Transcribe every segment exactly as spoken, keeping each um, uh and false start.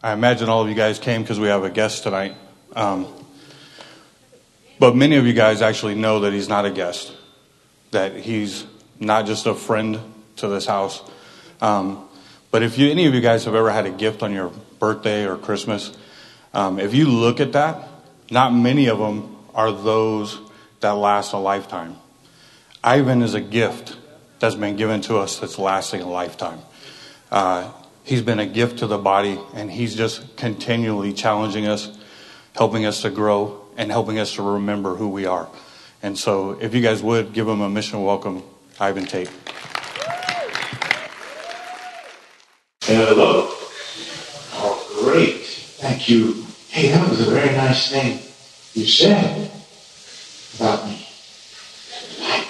I imagine all of you guys came because we have a guest tonight. Um, but many of you guys actually know that he's not a guest, that he's not just a friend to this house. Um, but if you, any of you guys have ever had a gift on your birthday or Christmas, um, if you look at that, not many of them are those that last a lifetime. Ivan is a gift that's been given to us that's lasting a lifetime. Uh, he's been a gift to the body, and he's just continually challenging us, helping us to grow, and helping us to remember who we are. And so if you guys would, give him a mission welcome, Ivan Tate. Hello. Oh, great. Thank you. Hey, that was a very nice thing you said about me. I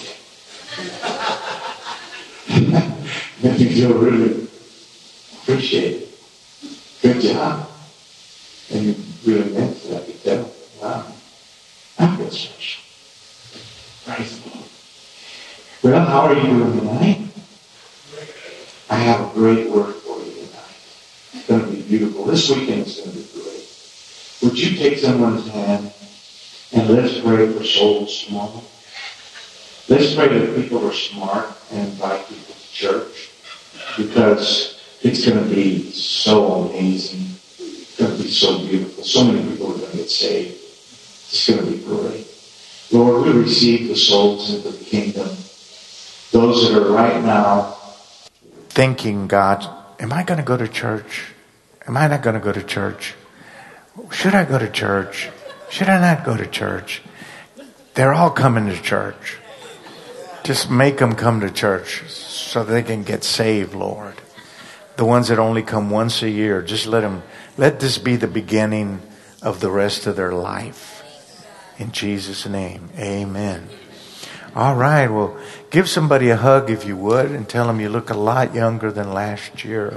liked it. Made me feel really appreciated. Good job. And you really meant it, I could tell. Wow. I feel special. Praise the Lord. Well, how are you doing tonight? I have a great word for you tonight. It's going to be beautiful. This weekend is going to be great. Would you take someone's hand and let's pray for souls tomorrow? Let's pray that people are smart and invite people to church, because it's going to be so amazing. It's going to be so beautiful. So many people are going to get saved. It's going to be great. Lord, we receive the souls into the kingdom. Those that are right now thinking, God, am I going to go to church? Am I not going to go to church? Should I go to church? Should I not go to church? They're all coming to church. Just make them come to church so they can get saved, Lord. The ones that only come once a year, just let them, let this be the beginning of the rest of their life. In Jesus' name, amen. All right, well, give somebody a hug if you would and tell them you look a lot younger than last year.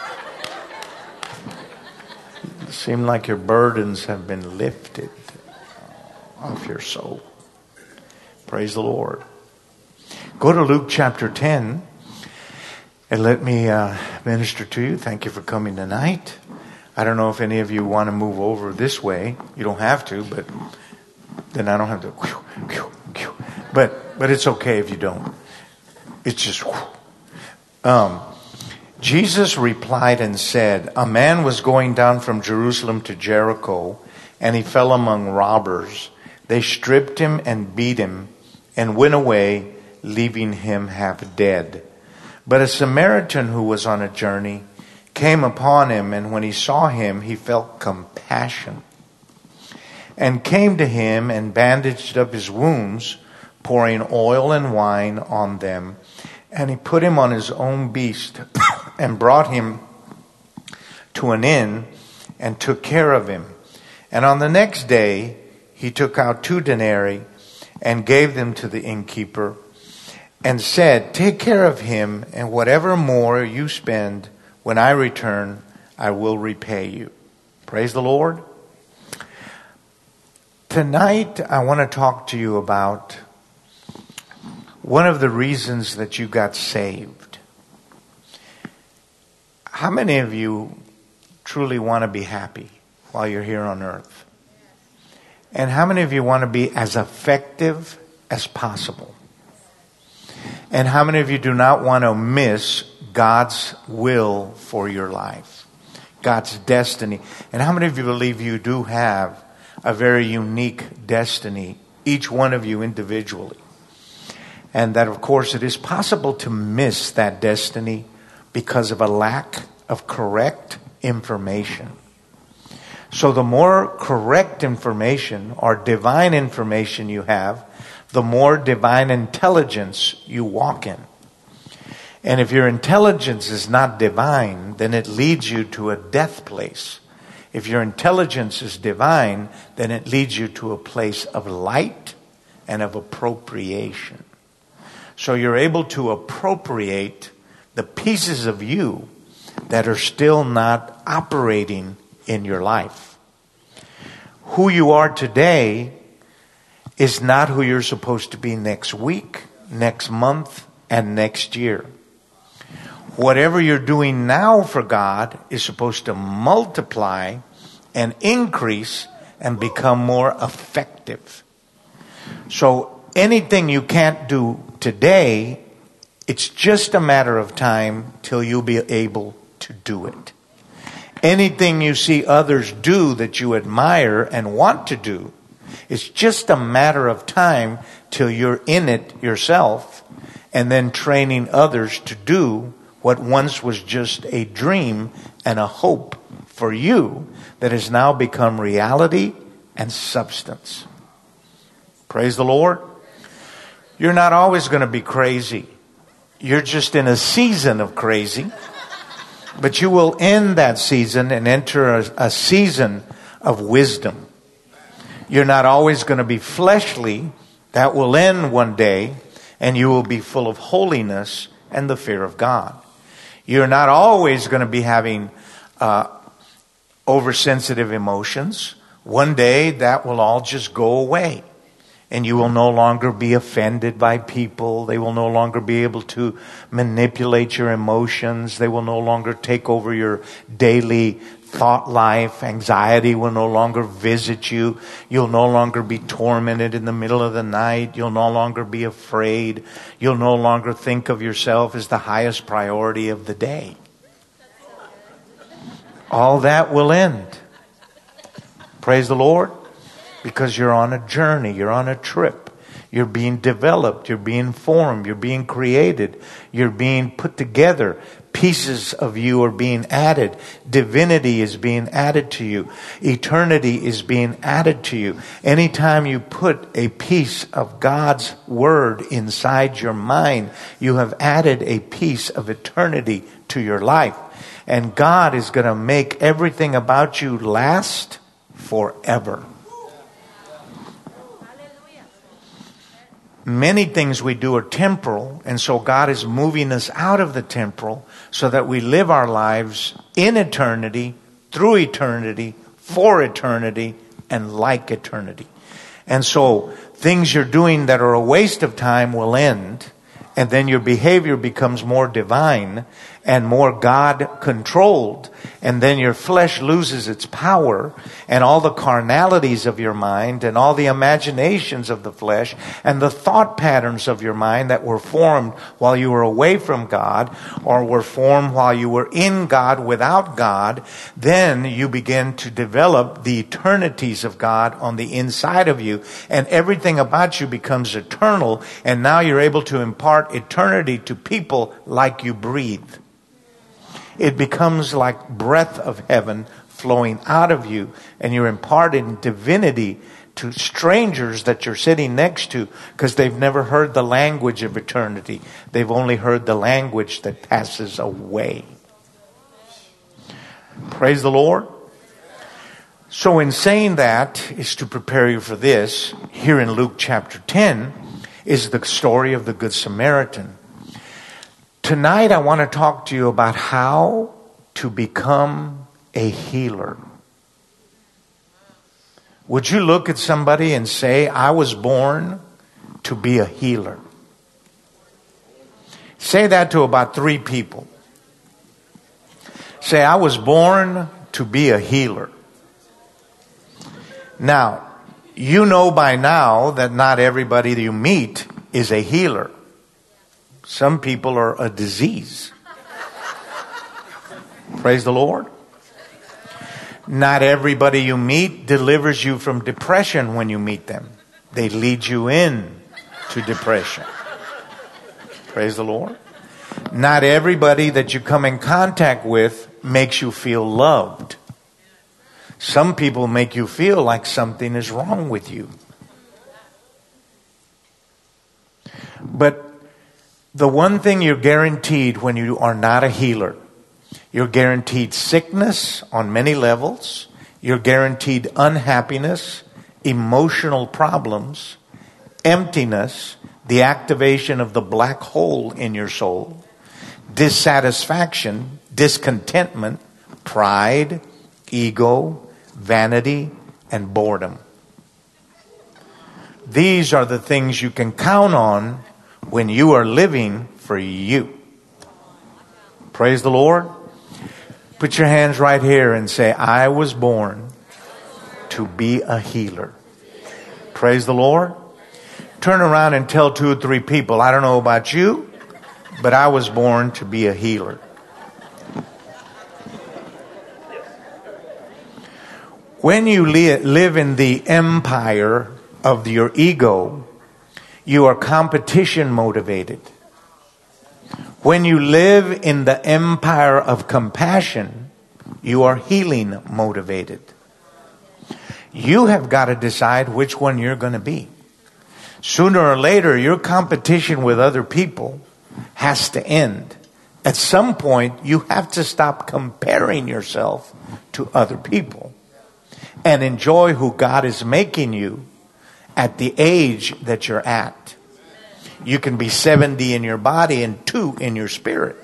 It seems like your burdens have been lifted off your soul. Praise the Lord. Go to Luke chapter ten and let me uh, minister to you. Thank you for coming tonight. I don't know if any of you want to move over this way. You don't have to, but then I don't have to. But but it's okay if you don't. It's just. Um, Jesus replied and said, a man was going down from Jerusalem to Jericho, and he fell among robbers. They stripped him and beat him and went away, leaving him half dead. But a Samaritan who was on a journey came upon him, and when he saw him, he felt compassion and came to him and bandaged up his wounds, pouring oil and wine on them. And he put him on his own beast and brought him to an inn and took care of him. And on the next day, he took out two denarii and gave them to the innkeeper and said, take care of him, and whatever more you spend, when I return, I will repay you. Praise the Lord. Tonight, I want to talk to you about one of the reasons that you got saved. How many of you truly want to be happy while you're here on earth? And how many of you want to be as effective as possible? And how many of you do not want to miss God's will for your life? God's destiny. And how many of you believe you do have a very unique destiny, each one of you individually? And that, of course, it is possible to miss that destiny because of a lack of correct information. So the more correct information or divine information you have, the more divine intelligence you walk in. And if your intelligence is not divine, then it leads you to a death place. If your intelligence is divine, then it leads you to a place of light and of appropriation. So you're able to appropriate the pieces of you that are still not operating in your life. Who you are today is not who you're supposed to be next week, next month, and next year. Whatever you're doing now for God is supposed to multiply and increase and become more effective. So anything you can't do today, it's just a matter of time till you'll be able to do it. Anything you see others do that you admire and want to do, it's just a matter of time till you're in it yourself, and then training others to do what once was just a dream and a hope for you that has now become reality and substance. Praise the Lord. You're not always going to be crazy. You're just in a season of crazy. But you will end that season and enter a, a season of wisdom. You're not always going to be fleshly. That will end one day, and you will be full of holiness and the fear of God. You're not always going to be having uh, oversensitive emotions. One day that will all just go away. And you will no longer be offended by people. They will no longer be able to manipulate your emotions. They will no longer take over your daily thought life. Anxiety will no longer visit you. You'll no longer be tormented in the middle of the night. You'll no longer be afraid. You'll no longer think of yourself as the highest priority of the day. All that will end. Praise the Lord. Because you're on a journey, you're on a trip. You're being developed, you're being formed, you're being created, you're being put together. Pieces of you are being added. Divinity is being added to you. Eternity is being added to you. Anytime you put a piece of God's word inside your mind, you have added a piece of eternity to your life. And God is going to make everything about you last forever. Many things we do are temporal, and so God is moving us out of the temporal so that we live our lives in eternity, through eternity, for eternity, and like eternity. And so things you're doing that are a waste of time will end, and then your behavior becomes more divine and more God-controlled, and then your flesh loses its power, and all the carnalities of your mind and all the imaginations of the flesh and the thought patterns of your mind that were formed while you were away from God or were formed while you were in God without God, then you begin to develop the eternities of God on the inside of you, and everything about you becomes eternal, and now you're able to impart eternity to people like you breathe. It becomes like breath of heaven flowing out of you, and you're imparting divinity to strangers that you're sitting next to because they've never heard the language of eternity. They've only heard the language that passes away. Praise the Lord. So in saying that is to prepare you for this. Here in Luke chapter ten is the story of the Good Samaritan. Tonight I want to talk to you about how to become a healer. Would you look at somebody and say, I was born to be a healer? Say that to about three people. Say, I was born to be a healer. Now, you know by now that not everybody that you meet is a healer. Some people are a disease. Praise the Lord. Not everybody you meet delivers you from depression when you meet them. They lead you in to depression. Praise the Lord. Not everybody that you come in contact with makes you feel loved. Some people make you feel like something is wrong with you. But the one thing you're guaranteed when you are not a healer, you're guaranteed sickness on many levels. You're guaranteed unhappiness, emotional problems, emptiness, the activation of the black hole in your soul, dissatisfaction, discontentment, pride, ego, vanity, and boredom. These are the things you can count on when you are living for you. Praise the Lord. Put your hands right here and say, I was born to be a healer. Praise the Lord. Turn around and tell two or three people, I don't know about you, but I was born to be a healer. When you li- live in the empire of your ego, you are competition motivated. When you live in the empire of compassion, you are healing motivated. You have got to decide which one you're going to be. Sooner or later, your competition with other people has to end. At some point, you have to stop comparing yourself to other people and enjoy who God is making you at the age that you're at. You can be seventy in your body and two in your spirit.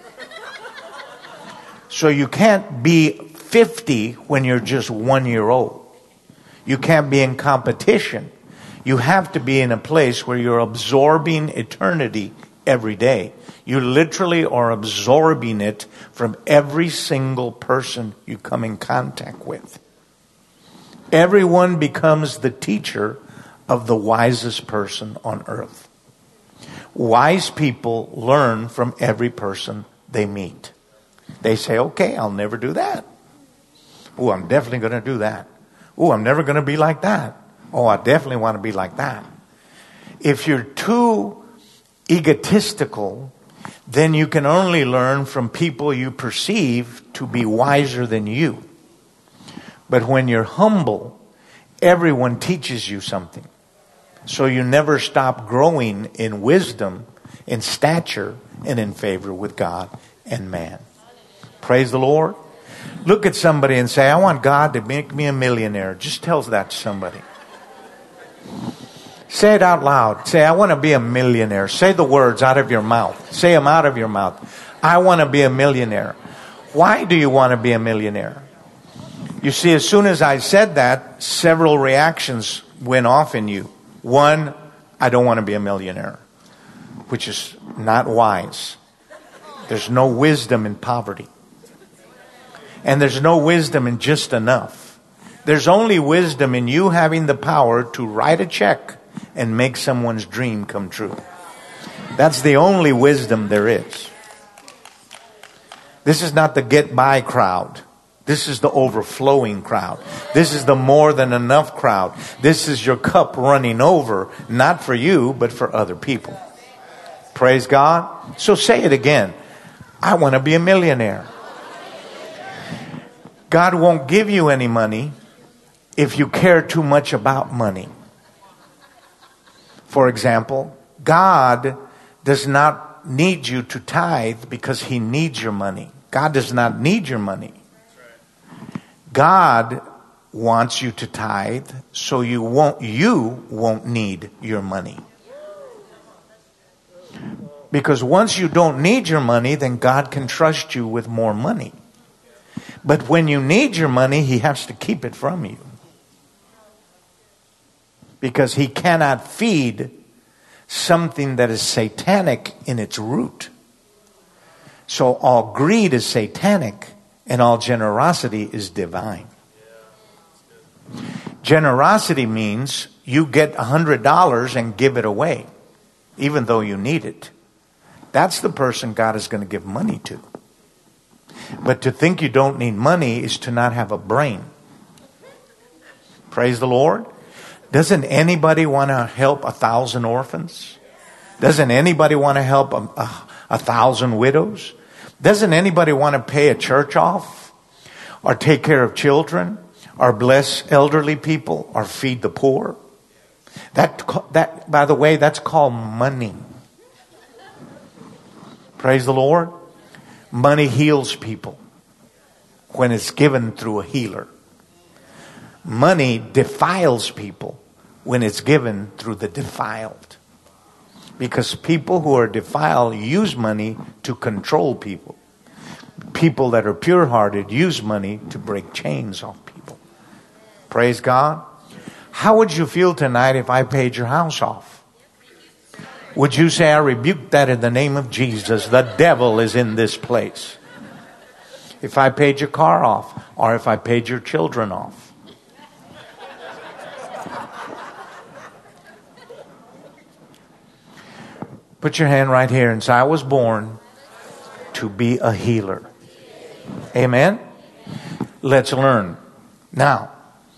So you can't be fifty when you're just one year old. You can't be in competition. You have to be in a place where you're absorbing eternity every day. You literally are absorbing it from every single person you come in contact with. Everyone becomes the teacher of the wisest person on earth. Wise people learn from every person they meet. They say, okay, I'll never do that. Oh, I'm definitely going to do that. Oh, I'm never going to be like that. Oh, I definitely want to be like that. If you're too egotistical, then you can only learn from people you perceive to be wiser than you. But when you're humble, everyone teaches you something. So you never stop growing in wisdom, in stature, and in favor with God and man. Praise the Lord. Look at somebody and say, I want God to make me a millionaire. Just tell that to somebody. Say it out loud. Say, I want to be a millionaire. Say the words out of your mouth. Say them out of your mouth. I want to be a millionaire. Why do you want to be a millionaire? You see, as soon as I said that, several reactions went off in you. One, I don't want to be a millionaire, which is not wise. There's no wisdom in poverty. And there's no wisdom in just enough. There's only wisdom in you having the power to write a check and make someone's dream come true. That's the only wisdom there is. This is not the get by crowd. This is the overflowing crowd. This is the more than enough crowd. This is your cup running over, not for you, but for other people. Praise God. So say it again. I want to be a millionaire. God won't give you any money if you care too much about money. For example, God does not need you to tithe because He needs your money. God does not need your money. God wants you to tithe so you won't you won't need your money. Because once you don't need your money, then God can trust you with more money. But when you need your money, He has to keep it from you. Because He cannot feed something that is satanic in its root. So all greed is satanic and all generosity is divine. Generosity means you get one hundred dollars and give it away, even though you need it. That's the person God is going to give money to. But to think you don't need money is to not have a brain. Praise the Lord. Doesn't anybody want to help a thousand orphans? Doesn't anybody want to help a, a, a thousand widows? Doesn't anybody want to pay a church off? Or take care of children? Or bless elderly people? Or feed the poor? That, that, by the way, that's called money. Praise the Lord. Money heals people when it's given through a healer. Money defiles people when it's given through the defiled. Because people who are defiled use money to control people. People that are pure-hearted use money to break chains off people. Praise God. How would you feel tonight if I paid your house off? Would you say, I rebuke that in the name of Jesus? The devil is in this place. if I paid your car off, or if I paid your children off. Put your hand right here and say, I was born to be a healer. Amen? Let's learn. Now,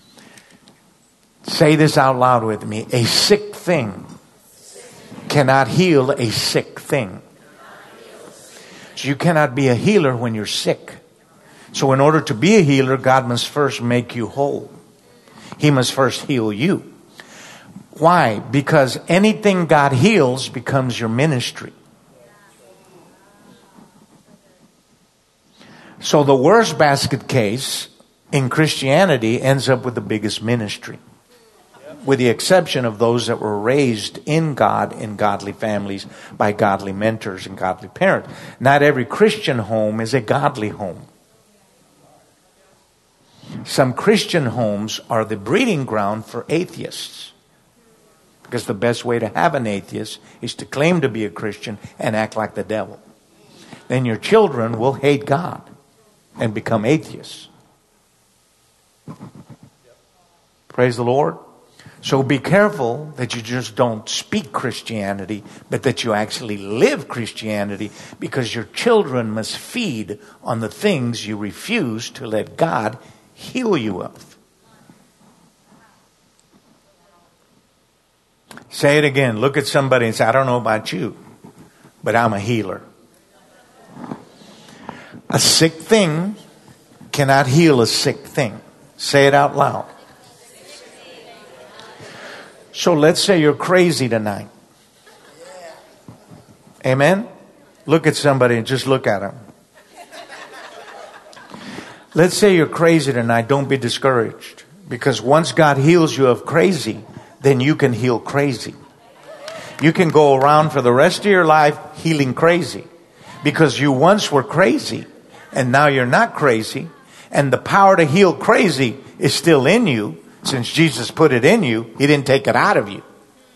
say this out loud with me. A sick thing cannot heal a sick thing. So you cannot be a healer when you're sick. So in order to be a healer, God must first make you whole. He must first heal you. Why? Because anything God heals becomes your ministry. So the worst basket case in Christianity ends up with the biggest ministry. With the exception of those that were raised in God, in godly families, by godly mentors and godly parents. Not every Christian home is a godly home. Some Christian homes are the breeding ground for atheists. Because the best way to have an atheist is to claim to be a Christian and act like the devil. Then your children will hate God and become atheists. Praise the Lord. So be careful that you just don't speak Christianity, but that you actually live Christianity, because your children must feed on the things you refuse to let God heal you of. Say it again. Look at somebody and say, I don't know about you, but I'm a healer. A sick thing cannot heal a sick thing. Say it out loud. So let's say you're crazy tonight. Amen? Look at somebody and just look at them. Let's say you're crazy tonight. Don't be discouraged. Because once God heals you of crazy, then you can heal crazy. You can go around for the rest of your life healing crazy. Because you once were crazy and now you're not crazy. And the power to heal crazy is still in you. Since Jesus put it in you, He didn't take it out of you.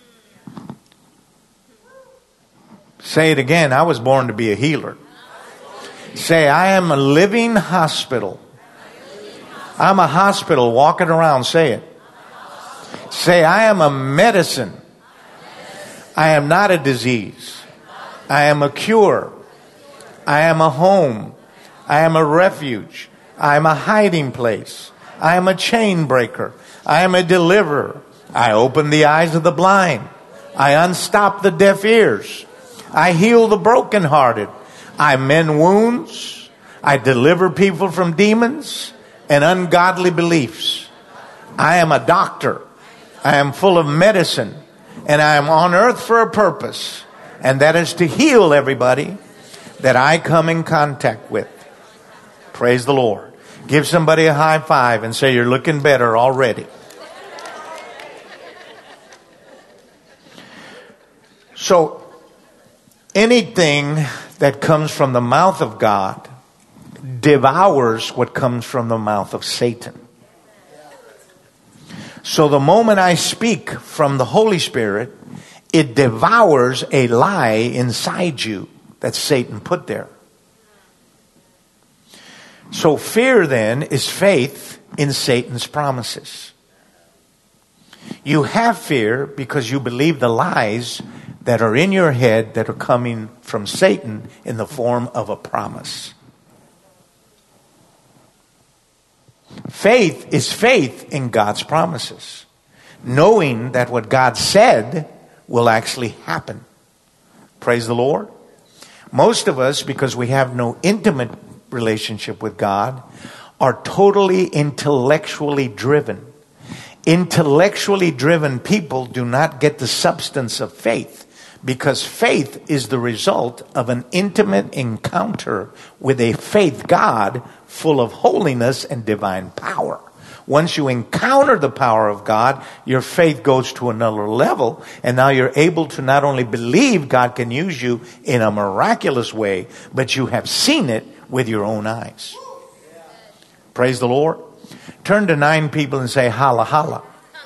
Say it again. I was born to be a healer. Say, I am a living hospital. I'm a hospital walking around. Say it. Say, I am a medicine. I am not a disease. I am a cure. I am a home. I am a refuge. I am a hiding place. I am a chain breaker. I am a deliverer. I open the eyes of the blind. I unstop the deaf ears. I heal the brokenhearted. I mend wounds. I deliver people from demons and ungodly beliefs. I am a doctor. I am full of medicine. And I am on earth for a purpose. And that is to heal everybody that I come in contact with. Praise the Lord. Give somebody a high five and say, you're looking better already. So, anything that comes from the mouth of God devours what comes from the mouth of Satan. So the moment I speak from the Holy Spirit, it devours a lie inside you that Satan put there. So fear then is faith in Satan's promises. You have fear because you believe the lies that are in your head that are coming from Satan in the form of a promise. Faith is faith in God's promises, knowing that what God said will actually happen. Praise the Lord. Most of us, because we have no intimate relationship with God, are totally intellectually driven. Intellectually driven people do not get the substance of faith, because faith is the result of an intimate encounter with a faith God full of holiness and divine power. Once you encounter the power of God, your faith goes to another level, and now you're able to not only believe God can use you in a miraculous way, but you have seen it with your own eyes. Praise the Lord. Turn to nine people and say, holla, holla.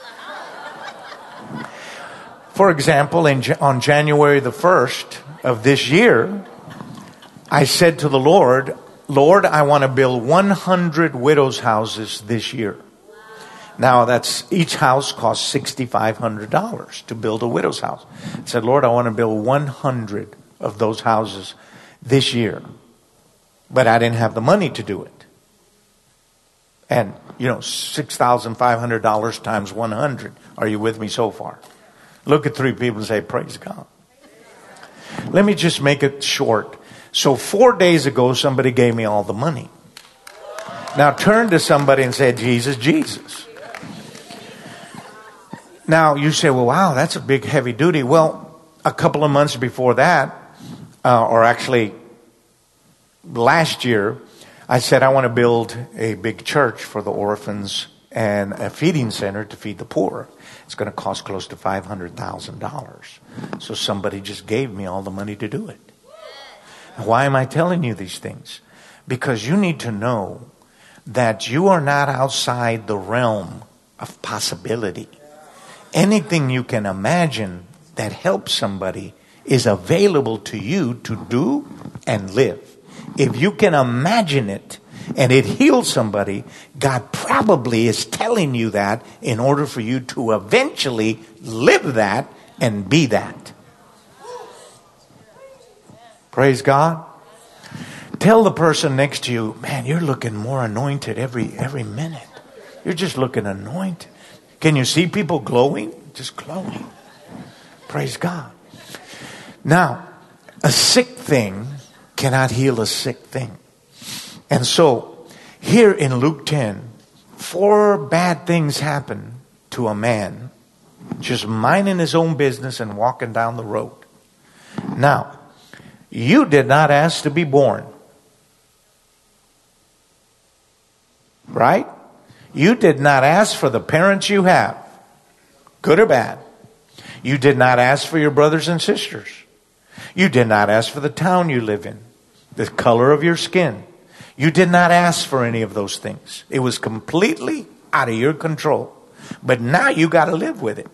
For example, in, on January the first of this year, I said to the Lord, Lord, I want to build one hundred widows' houses this year. Now, that's each house costs six thousand five hundred dollars to build a widow's house. I said, Lord, I want to build one hundred of those houses this year. But I didn't have the money to do it. And, you know, six thousand five hundred dollars times one hundred. Are you with me so far? Look at three people and say, praise God. Let me just make it short. So four days ago, somebody gave me all the money. Now turn to somebody and say, Jesus, Jesus. Now you say, well, wow, that's a big heavy duty. Well, a couple of months before that, uh, or actually last year, I said I want to build a big church for the orphans and a feeding center to feed the poor. It's going to cost close to five hundred thousand dollars. So somebody just gave me all the money to do it. Why am I telling you these things? Because you need to know that you are not outside the realm of possibility. Anything you can imagine that helps somebody is available to you to do and live. If you can imagine it and it heals somebody, God probably is telling you that in order for you to eventually live that and be that. Praise God. Tell the person next to you, man, you're looking more anointed every every minute. You're just looking anointed. Can you see people glowing? Just glowing. Praise God. Now, a sick thing cannot heal a sick thing. And so, here in Luke ten, four bad things happen to a man just minding his own business and walking down the road. Now, you did not ask to be born. Right? You did not ask for the parents you have, good or bad. You did not ask for your brothers and sisters. You did not ask for the town you live in, the color of your skin. You did not ask for any of those things. It was completely out of your control. But now you got to live with it.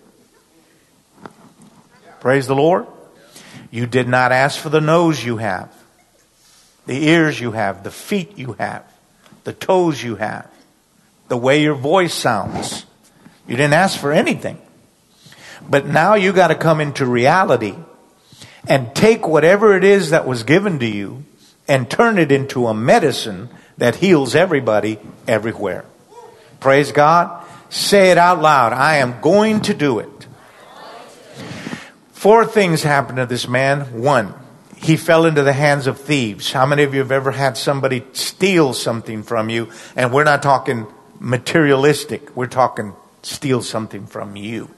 Praise the Lord. You did not ask for the nose you have, the ears you have, the feet you have, the toes you have, the way your voice sounds. You didn't ask for anything. But now you got to come into reality and take whatever it is that was given to you and turn it into a medicine that heals everybody everywhere. Praise God. Say it out loud. I am going to do it. Four things happened to this man. One, he fell into the hands of thieves. How many of you have ever had somebody steal something from you? And we're not talking materialistic. We're talking steal something from you.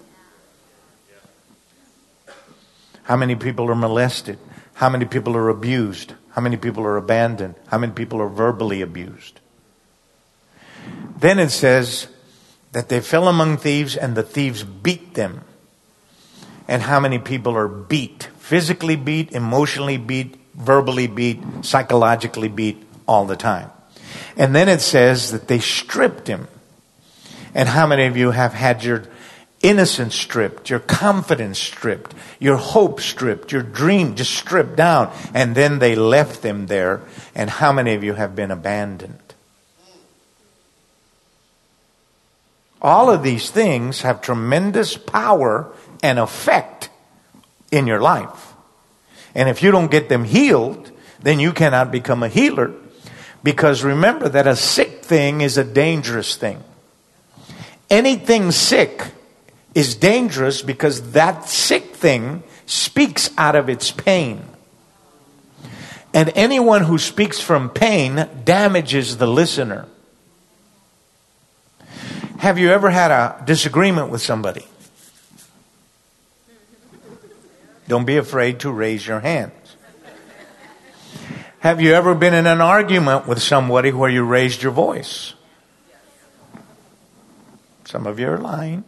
How many people are molested? How many people are abused? How many people are abandoned? How many people are verbally abused? Then it says that they fell among thieves and the thieves beat them. And how many people are beat? Physically beat, emotionally beat, verbally beat, psychologically beat all the time. And then it says that they stripped him. And how many of you have had your innocence stripped, your confidence stripped, your hope stripped, your dream just stripped down, and then they left them there? And how many of you have been abandoned? All of these things have tremendous power and effect in your life. And if you don't get them healed, then you cannot become a healer. Because remember that a sick thing is a dangerous thing. Anything sick is dangerous because that sick thing speaks out of its pain. And anyone who speaks from pain damages the listener. Have you ever had a disagreement with somebody? Don't be afraid to raise your hands. Have you ever been in an argument with somebody where you raised your voice? Some of you are lying.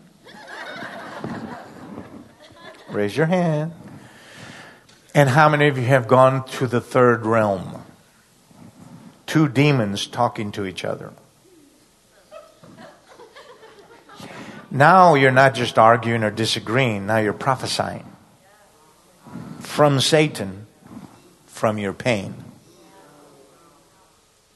Raise your hand. And how many of you have gone to the third realm? Two demons talking to each other. Now you're not just arguing or disagreeing. Now you're prophesying. From Satan, from your pain.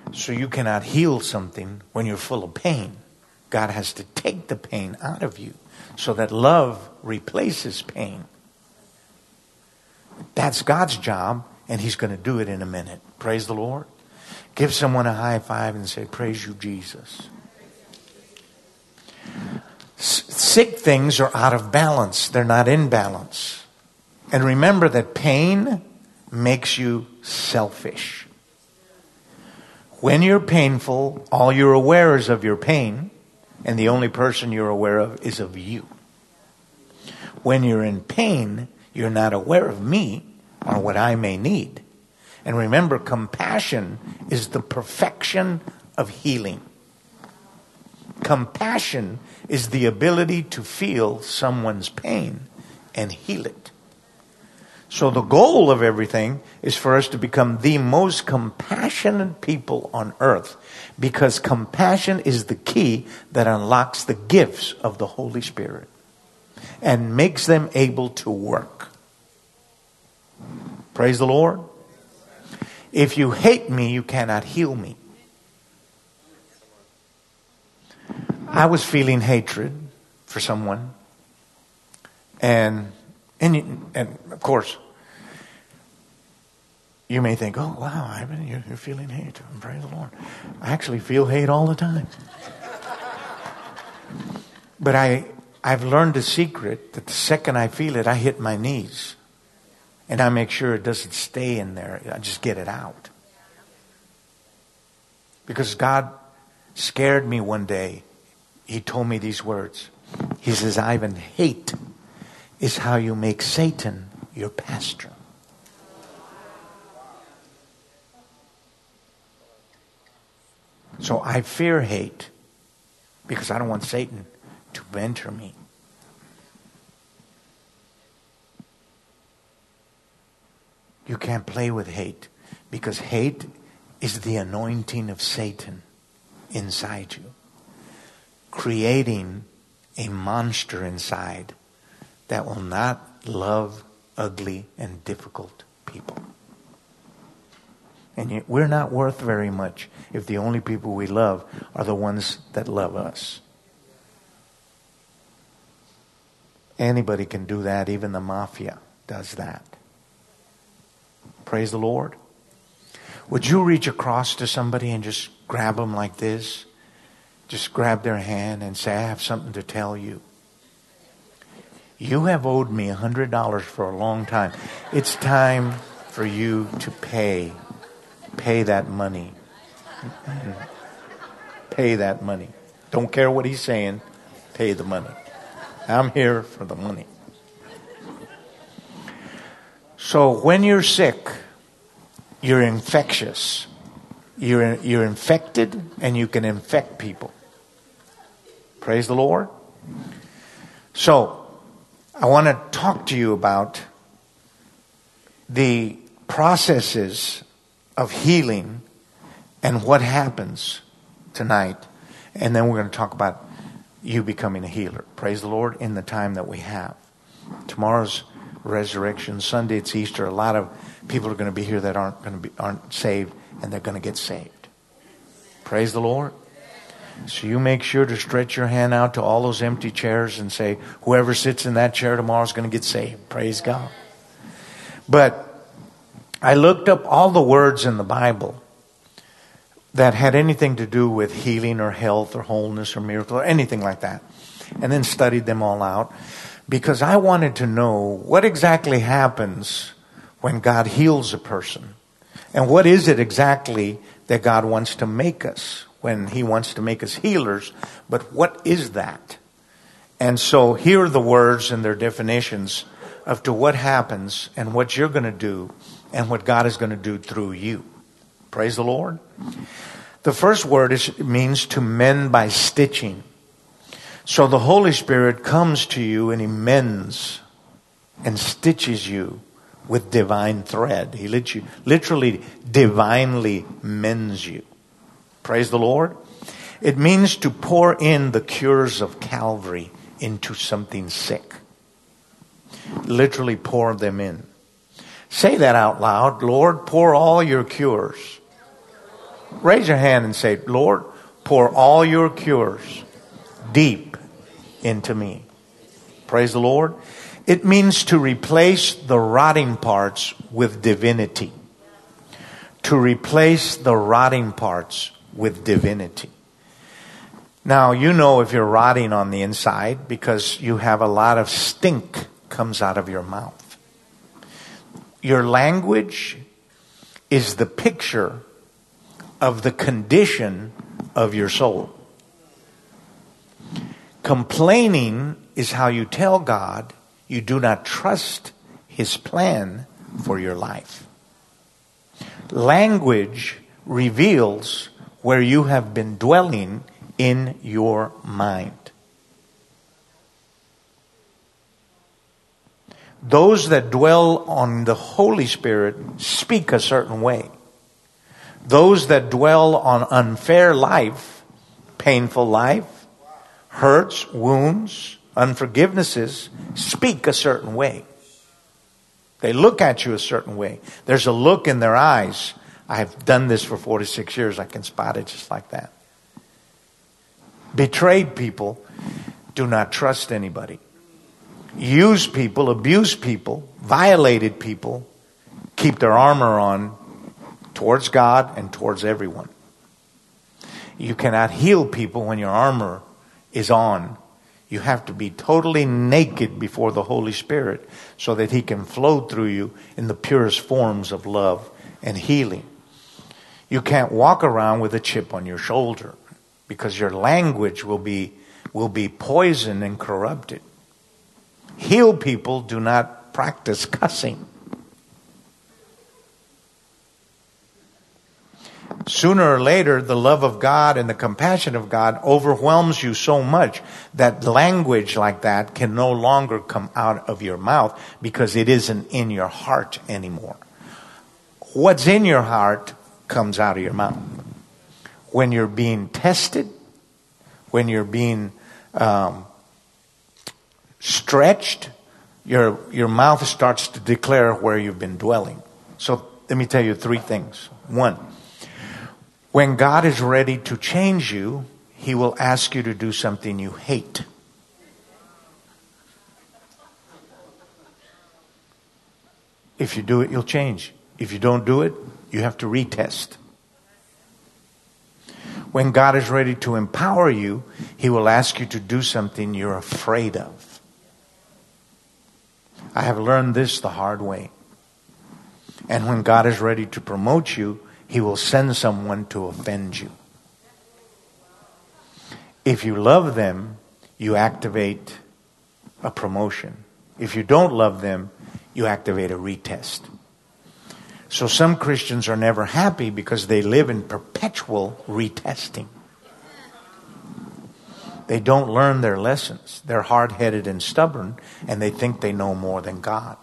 So you cannot heal something when you're full of pain. God has to take the pain out of you so that love replaces pain. That's God's job, and He's going to do it in a minute. Praise the Lord. Give someone a high five and say, praise you, Jesus. S- sick things are out of balance. They're not in balance. And remember that pain makes you selfish. When you're painful, all you're aware is of your pain, and the only person you're aware of is of you. When you're in pain, you're not aware of me or what I may need. And remember, compassion is the perfection of healing. Compassion is the ability to feel someone's pain and heal it. So the goal of everything is for us to become the most compassionate people on earth, because compassion is the key that unlocks the gifts of the Holy Spirit and makes them able to work. Praise the Lord. If you hate me, you cannot heal me. I was feeling hatred for someone, and and and of course, you may think, "Oh, wow, Ivan, you're, you're feeling hate." Praise the Lord. I actually feel hate all the time, but I I've learned a secret that the second I feel it, I hit my knees, and I make sure it doesn't stay in there. I just get it out, because God scared me one day. He told me these words. He says, Ivan, hate is how you make Satan your pastor. So I fear hate because I don't want Satan to enter me. You can't play with hate, because hate is the anointing of Satan inside you, creating a monster inside that will not love ugly and difficult people. And yet we're not worth very much if the only people we love are the ones that love us. Anybody can do that. Even the mafia does that. Praise the Lord. Would you reach across to somebody and just grab them like this? Just grab their hand and say, I have something to tell you. You have owed me one hundred dollars for a long time. It's time for you to pay. Pay that money. Pay that money. Don't care what he's saying. Pay the money. I'm here for the money. So when you're sick, you're infectious. You're, you're infected, and you can infect people. Praise the Lord. So, I want to talk to you about the processes of healing and what happens tonight. And then we're going to talk about you becoming a healer. Praise the Lord, in the time that we have. Tomorrow's Resurrection Sunday, it's Easter. A lot of people are going to be here that aren't going to be aren't saved, and they're going to get saved. Praise the Lord. So you make sure to stretch your hand out to all those empty chairs and say, whoever sits in that chair tomorrow is going to get saved. Praise God. But I looked up all the words in the Bible that had anything to do with healing or health or wholeness or miracle or anything like that, and then studied them all out, because I wanted to know what exactly happens when God heals a person. And what is it exactly that God wants to make us when He wants to make us healers? But what is that? And so here are the words and their definitions of to what happens and what you're going to do and what God is going to do through you. Praise the Lord. The first word is means to mend by stitching. So the Holy Spirit comes to you and He mends and stitches you with divine thread. He literally divinely mends you. Praise the Lord. It means to pour in the cures of Calvary into something sick. Literally pour them in. Say that out loud. Lord, pour all your cures Raise your hand and say, Lord, pour all your cures deep into me. Praise the Lord. It means to replace the rotting parts with divinity. To replace the rotting parts with divinity. Now, you know if you're rotting on the inside because you have a lot of stink comes out of your mouth. Your language is the picture of the condition of your soul. Complaining is how you tell God you do not trust His plan for your life. Language reveals where you have been dwelling in your mind. Those that dwell on the Holy Spirit speak a certain way. Those that dwell on unfair life, painful life, hurts, wounds, unforgivenesses, speak a certain way. They look at you a certain way. There's a look in their eyes. I've done this for forty-six years. I can spot it just like that. Betrayed people do not trust anybody. Use people, abuse people, violated people, keep their armor on towards God and towards everyone. You cannot heal people when your armor is on. You have to be totally naked before the Holy Spirit so that He can flow through you in the purest forms of love and healing. You can't walk around with a chip on your shoulder because your language will be, will be poisoned and corrupted. Healed people do not practice cussing. Sooner or later, the love of God and the compassion of God overwhelms you so much that language like that can no longer come out of your mouth because it isn't in your heart anymore. What's in your heart comes out of your mouth. When you're being tested, when you're being um, stretched, your your mouth starts to declare where you've been dwelling. So let me tell you three things. One, when God is ready to change you, He will ask you to do something you hate. If you do it, you'll change. If you don't do it, you have to retest. When God is ready to empower you, He will ask you to do something you're afraid of. I have learned this the hard way. And when God is ready to promote you, He will send someone to offend you. If you love them, you activate a promotion. If you don't love them, you activate a retest. So some Christians are never happy because they live in perpetual retesting. They don't learn their lessons. They're hard-headed and stubborn, and they think they know more than God.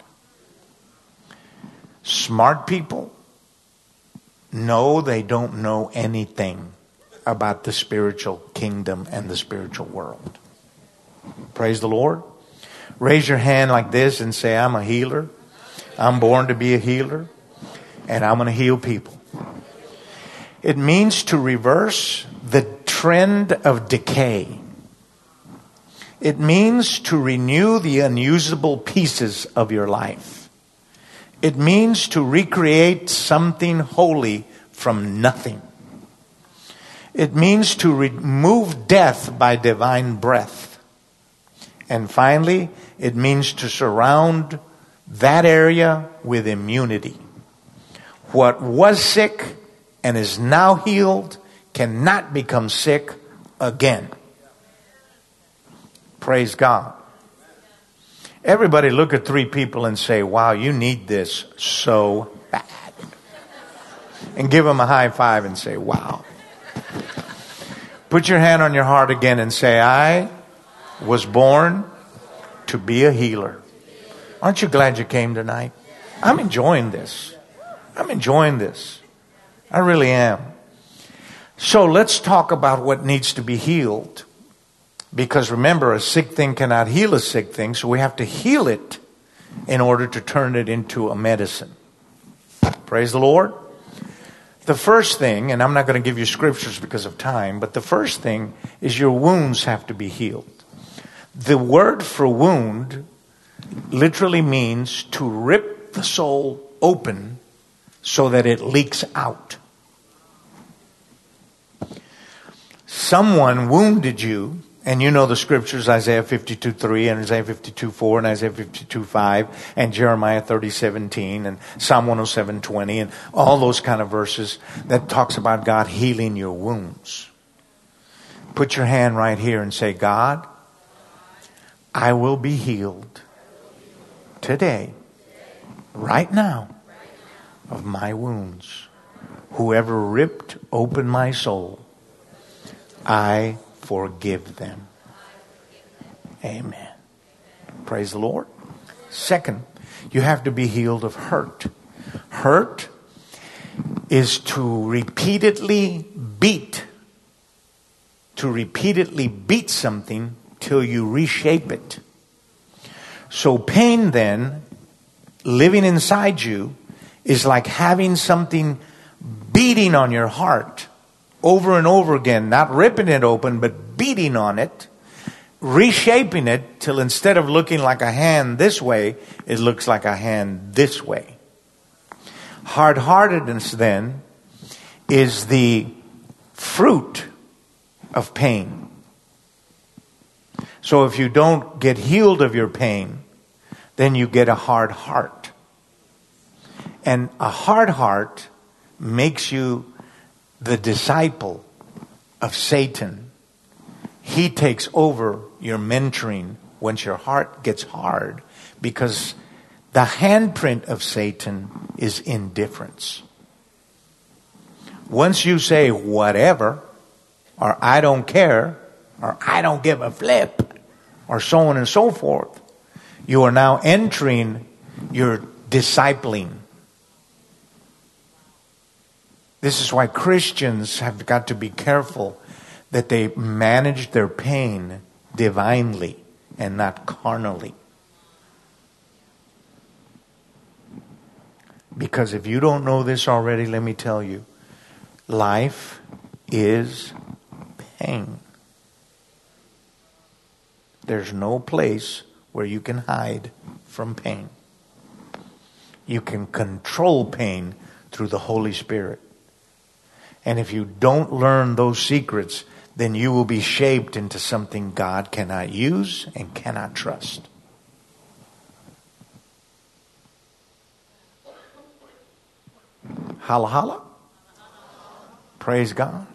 Smart people know they don't know anything about the spiritual kingdom and the spiritual world. Praise the Lord. Raise your hand like this and say, I'm a healer. I'm born to be a healer. And I'm going to heal people. It means to reverse the trend of decay. It means to renew the unusable pieces of your life. It means to recreate something holy from nothing. It means to remove death by divine breath. And finally, it means to surround that area with immunity. What was sick and is now healed cannot become sick again. Praise God. Everybody look at three people and say, wow, you need this so bad. And give them a high five and say, wow. Put your hand on your heart again and say, I was born to be a healer. Aren't you glad you came tonight? I'm enjoying this. I'm enjoying this. I really am. So let's talk about what needs to be healed. Because remember, a sick thing cannot heal a sick thing, so we have to heal it in order to turn it into a medicine. Praise the Lord. The first thing, and I'm not going to give you scriptures because of time, but the first thing is your wounds have to be healed. The word for wound literally means to rip the soul open so that it leaks out. Someone wounded you, and you know the scriptures, Isaiah fifty-two three and Isaiah fifty-two four and Isaiah fifty-two five and Jeremiah thirty seventeen and Psalm one oh seven twenty and all those kind of verses that talks about God healing your wounds. Put your hand right here and say, God, I will be healed today, right now, of my wounds. Whoever ripped open my soul, I forgive them. Amen. Praise the Lord. Second, you have to be healed of hurt. Hurt is to repeatedly beat, to repeatedly beat something till you reshape it. So pain then, living inside you, is like having something beating on your heart over and over again, not ripping it open, but beating on it, reshaping it till instead of looking like a hand this way, it looks like a hand this way. Hard-heartedness then is the fruit of pain. So if you don't get healed of your pain, then you get a hard heart. And a hard heart makes you the disciple of Satan. He takes over your mentoring once your heart gets hard, because the handprint of Satan is indifference. Once you say whatever, or I don't care, or I don't give a flip, or so on and so forth, you are now entering your discipling. This is why Christians have got to be careful that they manage their pain divinely and not carnally. Because if you don't know this already, let me tell you, life is pain. There's no place where you can hide from pain. You can control pain through the Holy Spirit. And if you don't learn those secrets, then you will be shaped into something God cannot use and cannot trust. Holla, holla. Praise God.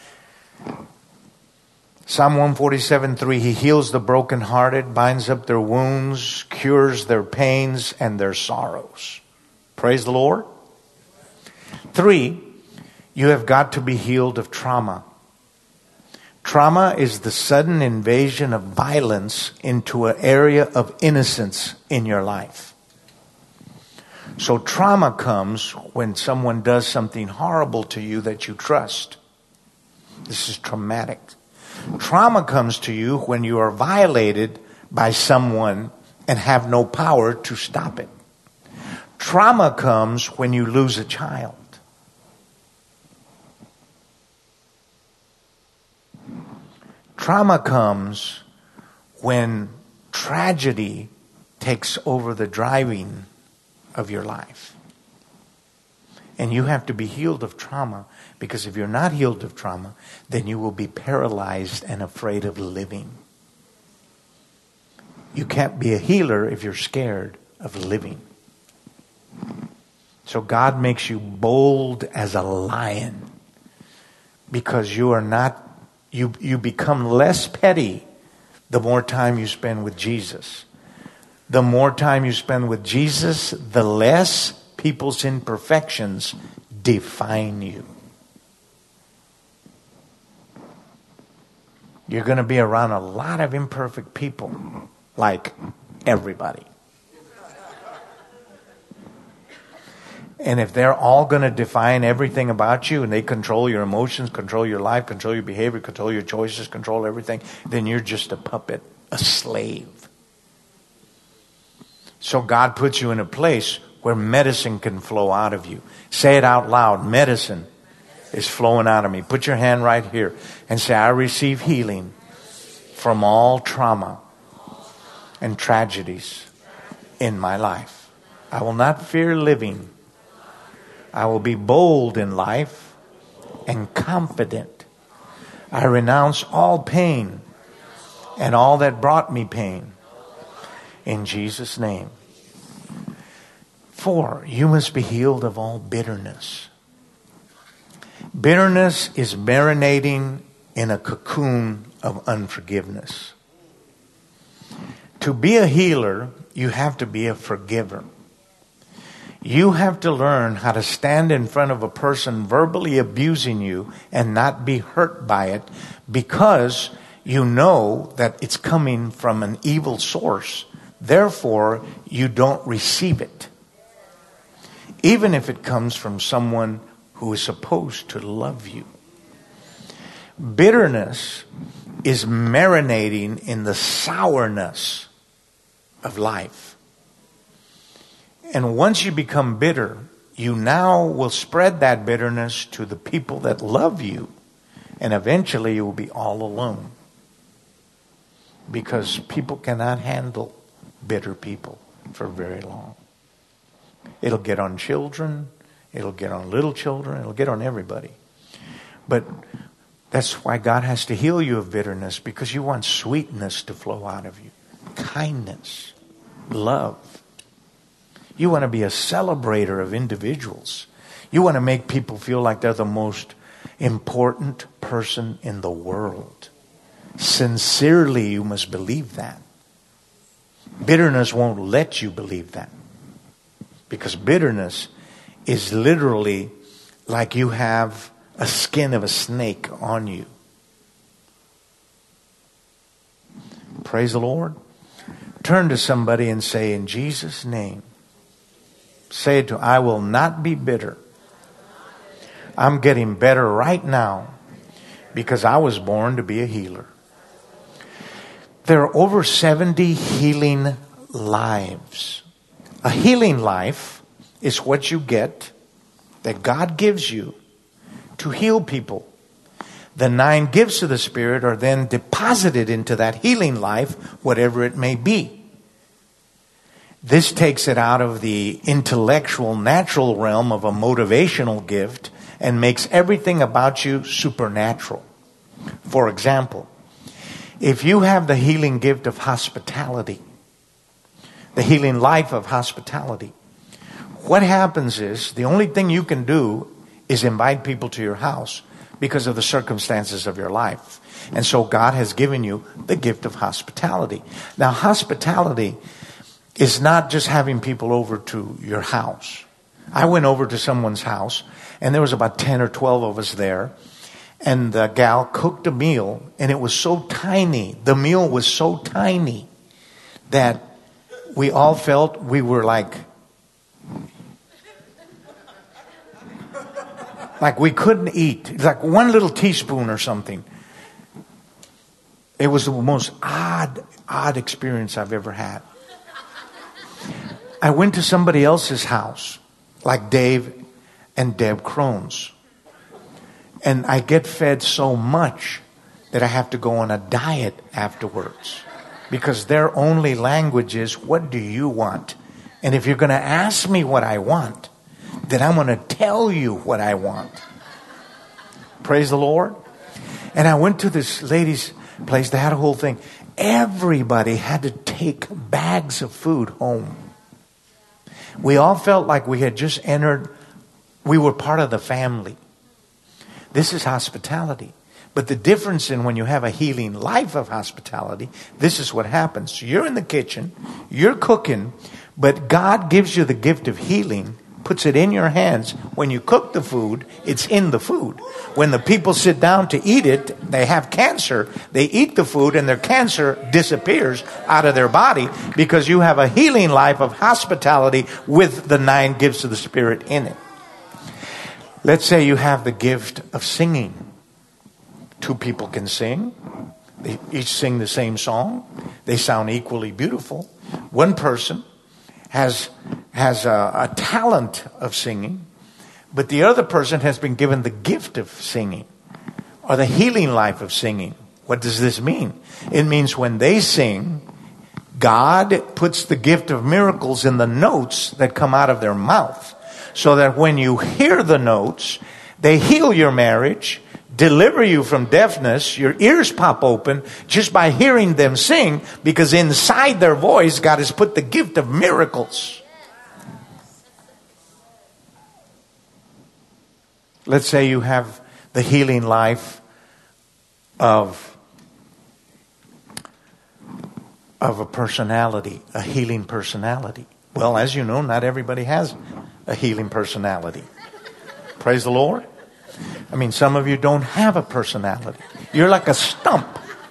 Psalm one forty-seven three, He heals the brokenhearted, binds up their wounds, cures their pains and their sorrows. Praise the Lord. Three, you have got to be healed of trauma. Trauma is the sudden invasion of violence into an area of innocence in your life. So trauma comes when someone does something horrible to you that you trust. This is traumatic. Trauma comes to you when you are violated by someone and have no power to stop it. Trauma comes when you lose a child. Trauma comes when tragedy takes over the driving of your life. And you have to be healed of trauma, because if you're not healed of trauma, then you will be paralyzed and afraid of living. You can't be a healer if you're scared of living. So God makes you bold as a lion, because you are not You, you become less petty the more time you spend with Jesus. The more time you spend with Jesus, the less people's imperfections define you. You're going to be around a lot of imperfect people, like everybody. And if they're all going to define everything about you, and they control your emotions, control your life, control your behavior, control your choices, control everything, then you're just a puppet, a slave. So God puts you in a place where medicine can flow out of you. Say it out loud. Medicine is flowing out of me. Put your hand right here and say, I receive healing from all trauma and tragedies in my life. I will not fear living. I will be bold in life and confident. I renounce all pain and all that brought me pain. In Jesus' name. Four, you must be healed of all bitterness. Bitterness is marinating in a cocoon of unforgiveness. To be a healer, you have to be a forgiver. You have to learn how to stand in front of a person verbally abusing you and not be hurt by it, because you know that it's coming from an evil source. Therefore, you don't receive it. Even if it comes from someone who is supposed to love you. Bitterness is marinating in the sourness of life. And once you become bitter, you now will spread that bitterness to the people that love you. And eventually you will be all alone. Because people cannot handle bitter people for very long. It'll get on children. It'll get on little children. It'll get on everybody. But that's why God has to heal you of bitterness, because you want sweetness to flow out of you. Kindness. Love. You want to be a celebrator of individuals. You want to make people feel like they're the most important person in the world. Sincerely, you must believe that. Bitterness won't let you believe that. Because bitterness is literally like you have a skin of a snake on you. Praise the Lord. Turn to somebody and say, in Jesus' name, say it to, I will not be bitter. I'm getting better right now because I was born to be a healer. There are over seventy healing lives. A healing life is what you get that God gives you to heal people. The nine gifts of the Spirit are then deposited into that healing life, whatever it may be. This takes it out of the intellectual, natural realm of a motivational gift and makes everything about you supernatural. For example, if you have the healing gift of hospitality, the healing life of hospitality, what happens is the only thing you can do is invite people to your house because of the circumstances of your life. And so God has given you the gift of hospitality. Now, hospitality is not just having people over to your house. I went over to someone's house, and there was about ten or twelve of us there. And the gal cooked a meal, and it was so tiny. The meal was so tiny that we all felt we were like, like we couldn't eat. It's like one little teaspoon or something. It was the most odd, odd experience I've ever had. I went to somebody else's house, like Dave and Deb Crohn's. And I get fed so much that I have to go on a diet afterwards. Because their only language is, what do you want? And if you're going to ask me what I want, then I'm going to tell you what I want. Praise the Lord. And I went to this lady's place. They had a whole thing. Everybody had to take bags of food home. We all felt like we had just entered, we were part of the family. This is hospitality. But the difference in when you have a healing life of hospitality, this is what happens. You're in the kitchen, you're cooking, but God gives you the gift of healing, puts it in your hands. When you cook the food, it's in the food. When the people sit down to eat it, they have cancer. They eat the food and their cancer disappears out of their body because you have a healing life of hospitality with the nine gifts of the Spirit in it. Let's say you have the gift of singing. Two people can sing. They each sing the same song. They sound equally beautiful. One person has has a, a talent of singing, But the other person has been given the gift of singing, or the healing life of singing. What does this mean? It means when they sing, God puts the gift of miracles in the notes that come out of their mouth, so that when you hear the notes, they heal your marriage, deliver you from deafness, your ears pop open just by hearing them sing, because inside their voice, God has put the gift of miracles. Let's say you have the healing life of, of a personality, a healing personality. Well, as you know, not everybody has a healing personality. Praise the Lord. I mean, some of you don't have a personality. You're like a stump.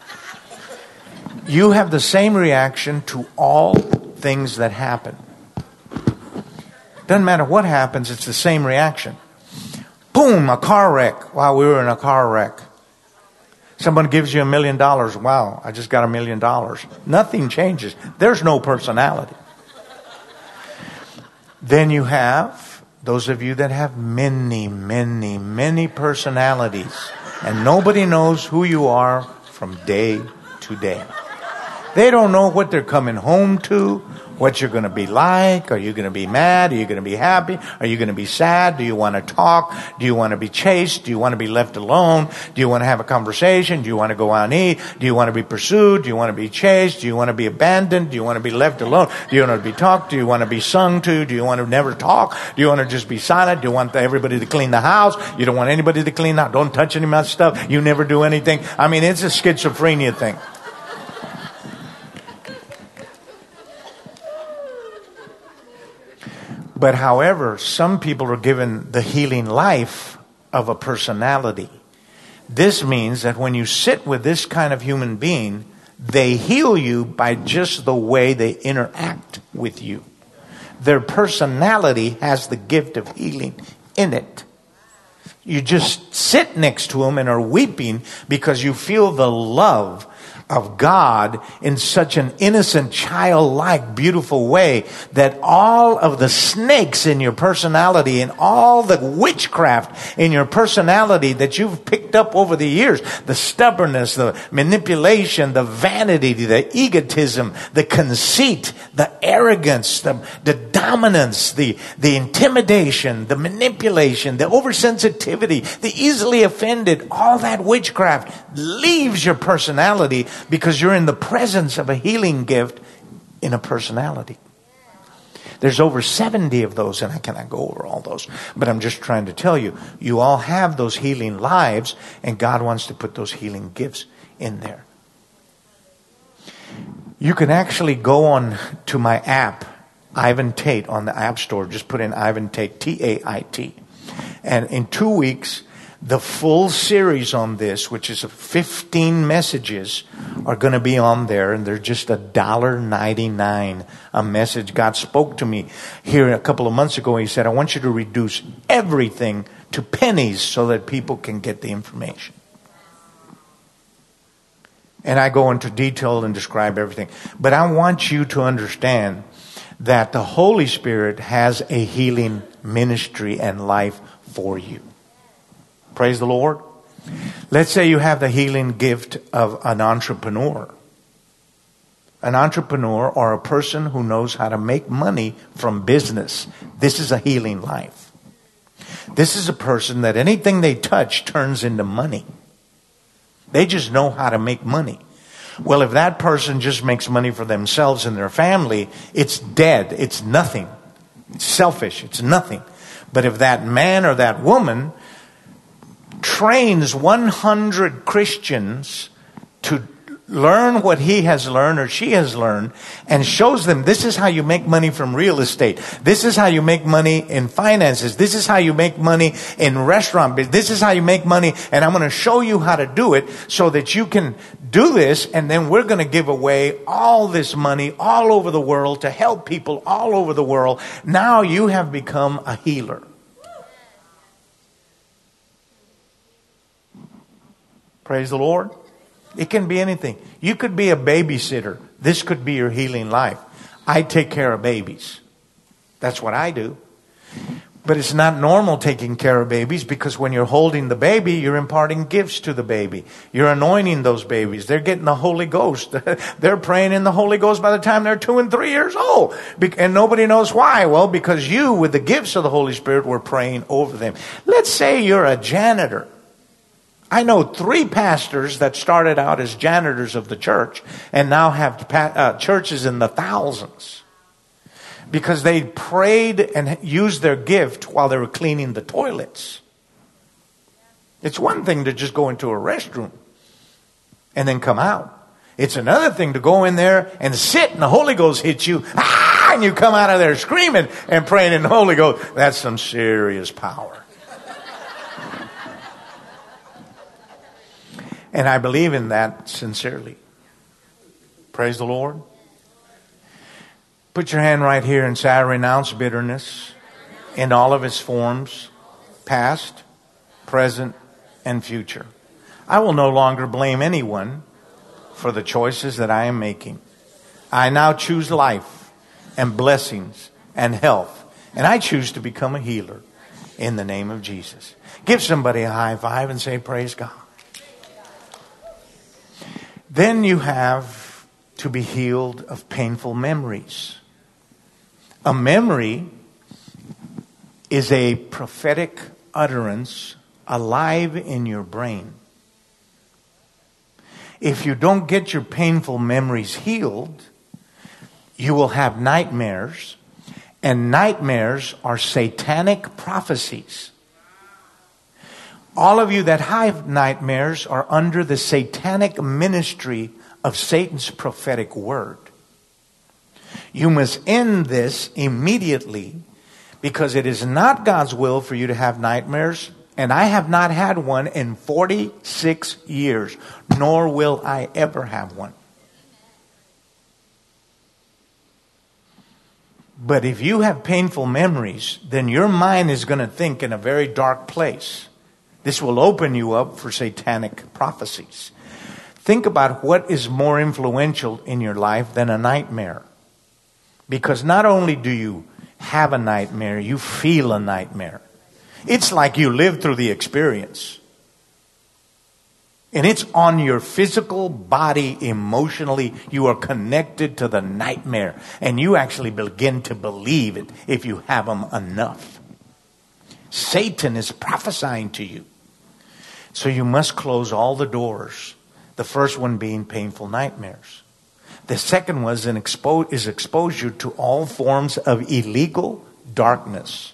You have the same reaction to all things that happen. Doesn't matter what happens, it's the same reaction. Boom, a car wreck. Wow, we were in a car wreck. Someone gives you a million dollars. Wow, I just got a million dollars. Nothing changes. There's no personality. Then you have those of you that have many, many, many personalities. And nobody knows who you are from day to day. They don't know what they're coming home to, what you're going to be like. Are you going to be mad? Are you going to be happy? Are you going to be sad? Do you want to talk? Do you want to be chased? Do you want to be left alone? Do you want to have a conversation? Do you want to go out and eat? Do you want to be pursued? Do you want to be chased? Do you want to be abandoned? Do you want to be left alone? Do you want to be talked? Do you want to be sung to? Do you want to never talk? Do you want to just be silent? Do you want everybody to clean the house? You don't want anybody to clean out. Don't touch any of my stuff. You never do anything. I mean, it's a schizophrenia thing. But however, some people are given the healing life of a personality. This means that when you sit with this kind of human being, they heal you by just the way they interact with you. Their personality has the gift of healing in it. You just sit next to them and are weeping because you feel the love of God in such an innocent, childlike, beautiful way that all of the snakes in your personality and all the witchcraft in your personality that you've picked up over the years, the stubbornness, the manipulation, the vanity, the egotism, the conceit, the arrogance, the, the dominance, the, the intimidation, the manipulation, the oversensitivity, the easily offended, all that witchcraft leaves your personality, because you're in the presence of a healing gift in a personality. There's over seventy of those, and I cannot go over all those. But I'm just trying to tell you, you all have those healing lives, and God wants to put those healing gifts in there. You can actually go on to my app, Ivan Tate, on the App Store. Just put in Ivan Tate, T A I T. And in two weeks... the full series on this, which is fifteen messages, are going to be on there, and they're just a dollar ninety-nine a message. God spoke to me here a couple of months ago. He said, I want you to reduce everything to pennies so that people can get the information. And I go into detail and describe everything. But I want you to understand that the Holy Spirit has a healing ministry and life for you. Praise the Lord. Let's say you have the healing gift of an entrepreneur. An entrepreneur, or a person who knows how to make money from business. This is a healing life. This is a person that anything they touch turns into money. They just know how to make money. Well, if that person just makes money for themselves and their family, it's dead. It's nothing. It's selfish. It's nothing. But if that man or that woman trains one hundred Christians to learn what he has learned or she has learned, and shows them this is how you make money from real estate. This is how you make money in finances. This is how you make money in restaurant business. This is how you make money, and I'm going to show you how to do it so that you can do this, and then we're going to give away all this money all over the world to help people all over the world. Now you have become a healer. Praise the Lord. It can be anything. You could be a babysitter. This could be your healing life. I take care of babies. That's what I do. But it's not normal taking care of babies, because when you're holding the baby, you're imparting gifts to the baby. You're anointing those babies. They're getting the Holy Ghost. They're praying in the Holy Ghost by the time they're two and three years old. And nobody knows why. Well, because you, with the gifts of the Holy Spirit, were praying over them. Let's say you're a janitor. I know three pastors that started out as janitors of the church and now have uh, churches in the thousands. Because they prayed and used their gift while they were cleaning the toilets. It's one thing to just go into a restroom and then come out. It's another thing to go in there and sit and the Holy Ghost hits you. Ah, and you come out of there screaming and praying in the Holy Ghost. That's some serious power. And I believe in that sincerely. Praise the Lord. Put your hand right here and say, I renounce bitterness in all of its forms, past, present, and future. I will no longer blame anyone for the choices that I am making. I now choose life and blessings and health. And I choose to become a healer in the name of Jesus. Give somebody a high five and say, praise God. Then you have to be healed of painful memories. A memory is a prophetic utterance alive in your brain. If you don't get your painful memories healed, you will have nightmares. And nightmares are satanic prophecies. All of you that have nightmares are under the satanic ministry of Satan's prophetic word. You must end this immediately, because it is not God's will for you to have nightmares. And I have not had one in forty-six years, nor will I ever have one. But if you have painful memories, then your mind is going to think in a very dark place. This will open you up for satanic prophecies. Think about what is more influential in your life than a nightmare. Because not only do you have a nightmare, you feel a nightmare. It's like you lived through the experience. And it's on your physical body, emotionally. You are connected to the nightmare. And you actually begin to believe it if you have them enough. Satan is prophesying to you. So you must close all the doors. The first one being painful nightmares. The second was an expo- is exposure to all forms of illegal darkness.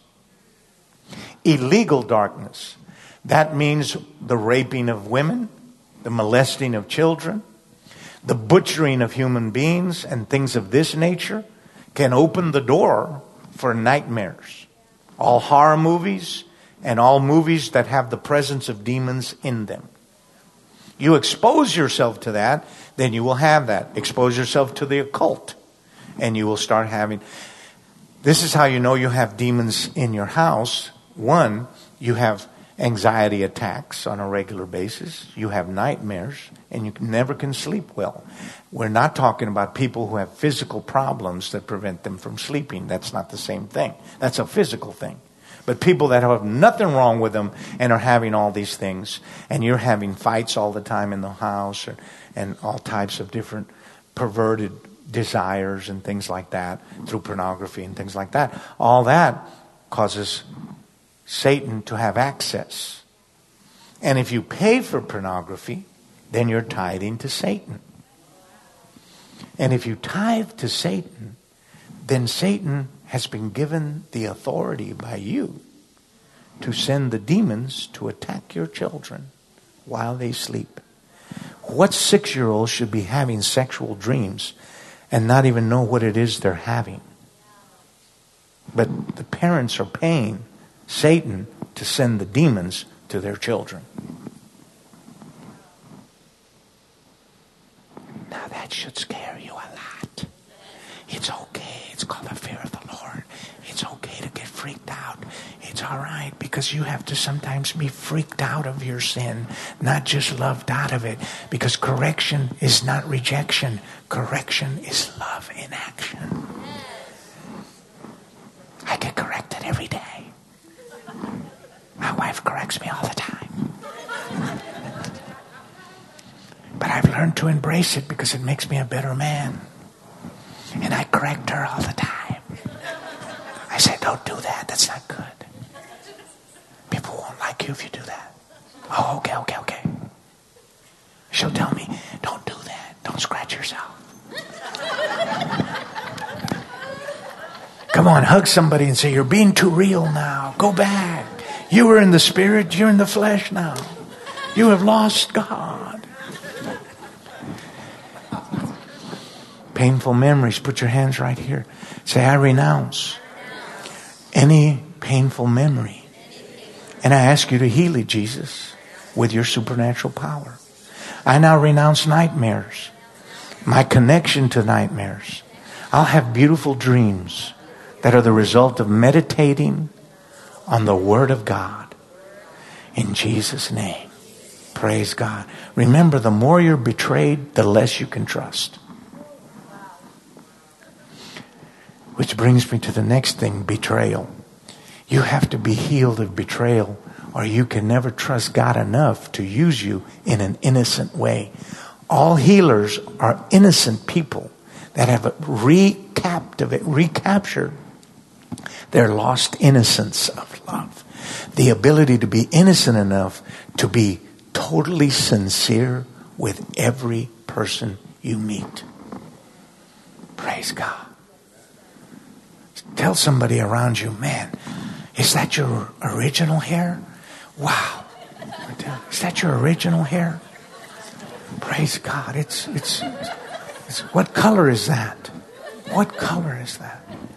Illegal darkness. That means the raping of women, the molesting of children, the butchering of human beings, and things of this nature can open the door for nightmares. All horror movies and all movies that have the presence of demons in them. You expose yourself to that, then you will have that. Expose yourself to the occult, and you will start having. This is how you know you have demons in your house. One, you have anxiety attacks on a regular basis. You have nightmares, and you never can sleep well. We're not talking about people who have physical problems that prevent them from sleeping. That's not the same thing. That's a physical thing. But people that have nothing wrong with them and are having all these things, and you're having fights all the time in the house, or, and all types of different perverted desires and things like that through pornography and things like that. All that causes Satan to have access. And if you pay for pornography, then you're tithing to Satan. And if you tithe to Satan, then Satan has been given the authority by you to send the demons to attack your children while they sleep. What six-year-old should be having sexual dreams and not even know what it is they're having? But the parents are paying Satan to send the demons to their children. Now that should scare you a lot. It's okay. It's called the fear of the Lord. It's okay to get freaked out. It's all right, because you have to sometimes be freaked out of your sin, not just loved out of it. Because correction is not rejection. Correction is love in action. I get corrected every day. My wife corrects me all the time. But I've learned to embrace it because it makes me a better man. And I correct her all the time. I say, don't do that. That's not good. People won't like you if you do that. Oh, okay, okay, okay. She'll tell me, don't do that. Don't scratch yourself. Come on, hug somebody and say, you're being too real now. Go back. You were in the spirit. You're in the flesh now. You have lost God. Painful memories. Put your hands right here. Say, I renounce any painful memory. And I ask you to heal it, Jesus, with your supernatural power. I now renounce nightmares. My connection to nightmares. I'll have beautiful dreams that are the result of meditating on the Word of God. In Jesus' name. Praise God. Remember, the more you're betrayed, the less you can trust. Which brings me to the next thing, betrayal. You have to be healed of betrayal, or you can never trust God enough to use you in an innocent way. All healers are innocent people that have recaptivated, recaptured their lost innocence of love. The ability to be innocent enough to be totally sincere with every person you meet. Praise God. Tell somebody around you, man, is that your original hair? Wow. Is that your original hair? Praise God. It's, it's, it's, what color is that? What color is that?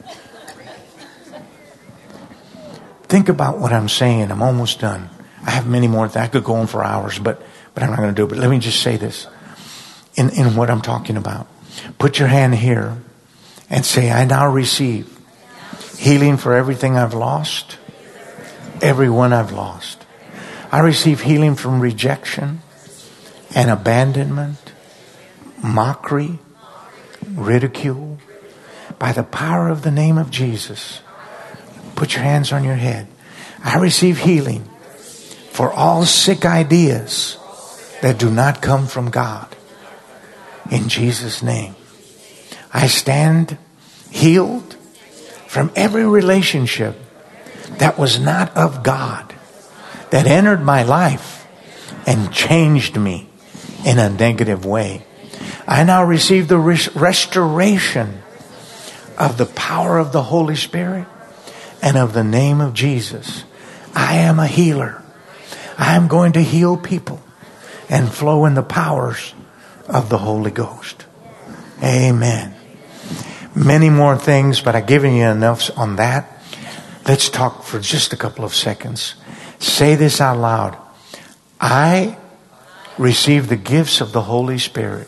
Think about what I'm saying. I'm almost done. I have many more things. I could go on for hours, but, but I'm not going to do it. But let me just say this in, in what I'm talking about. Put your hand here and say, I now receive healing for everything I've lost, everyone I've lost. I receive healing from rejection and abandonment, mockery, ridicule. By the power of the name of Jesus, put your hands on your head. I receive healing for all sick ideas that do not come from God. In Jesus' name. I stand healed from every relationship that was not of God, that entered my life and changed me in a negative way. I now receive the res- restoration of the power of the Holy Spirit and of the name of Jesus. I am a healer. I am going to heal people and flow in the powers of the Holy Ghost. Amen. Many more things, but I've given you enough on that. Let's talk for just a couple of seconds. Say this out loud. I receive the gifts of the Holy Spirit.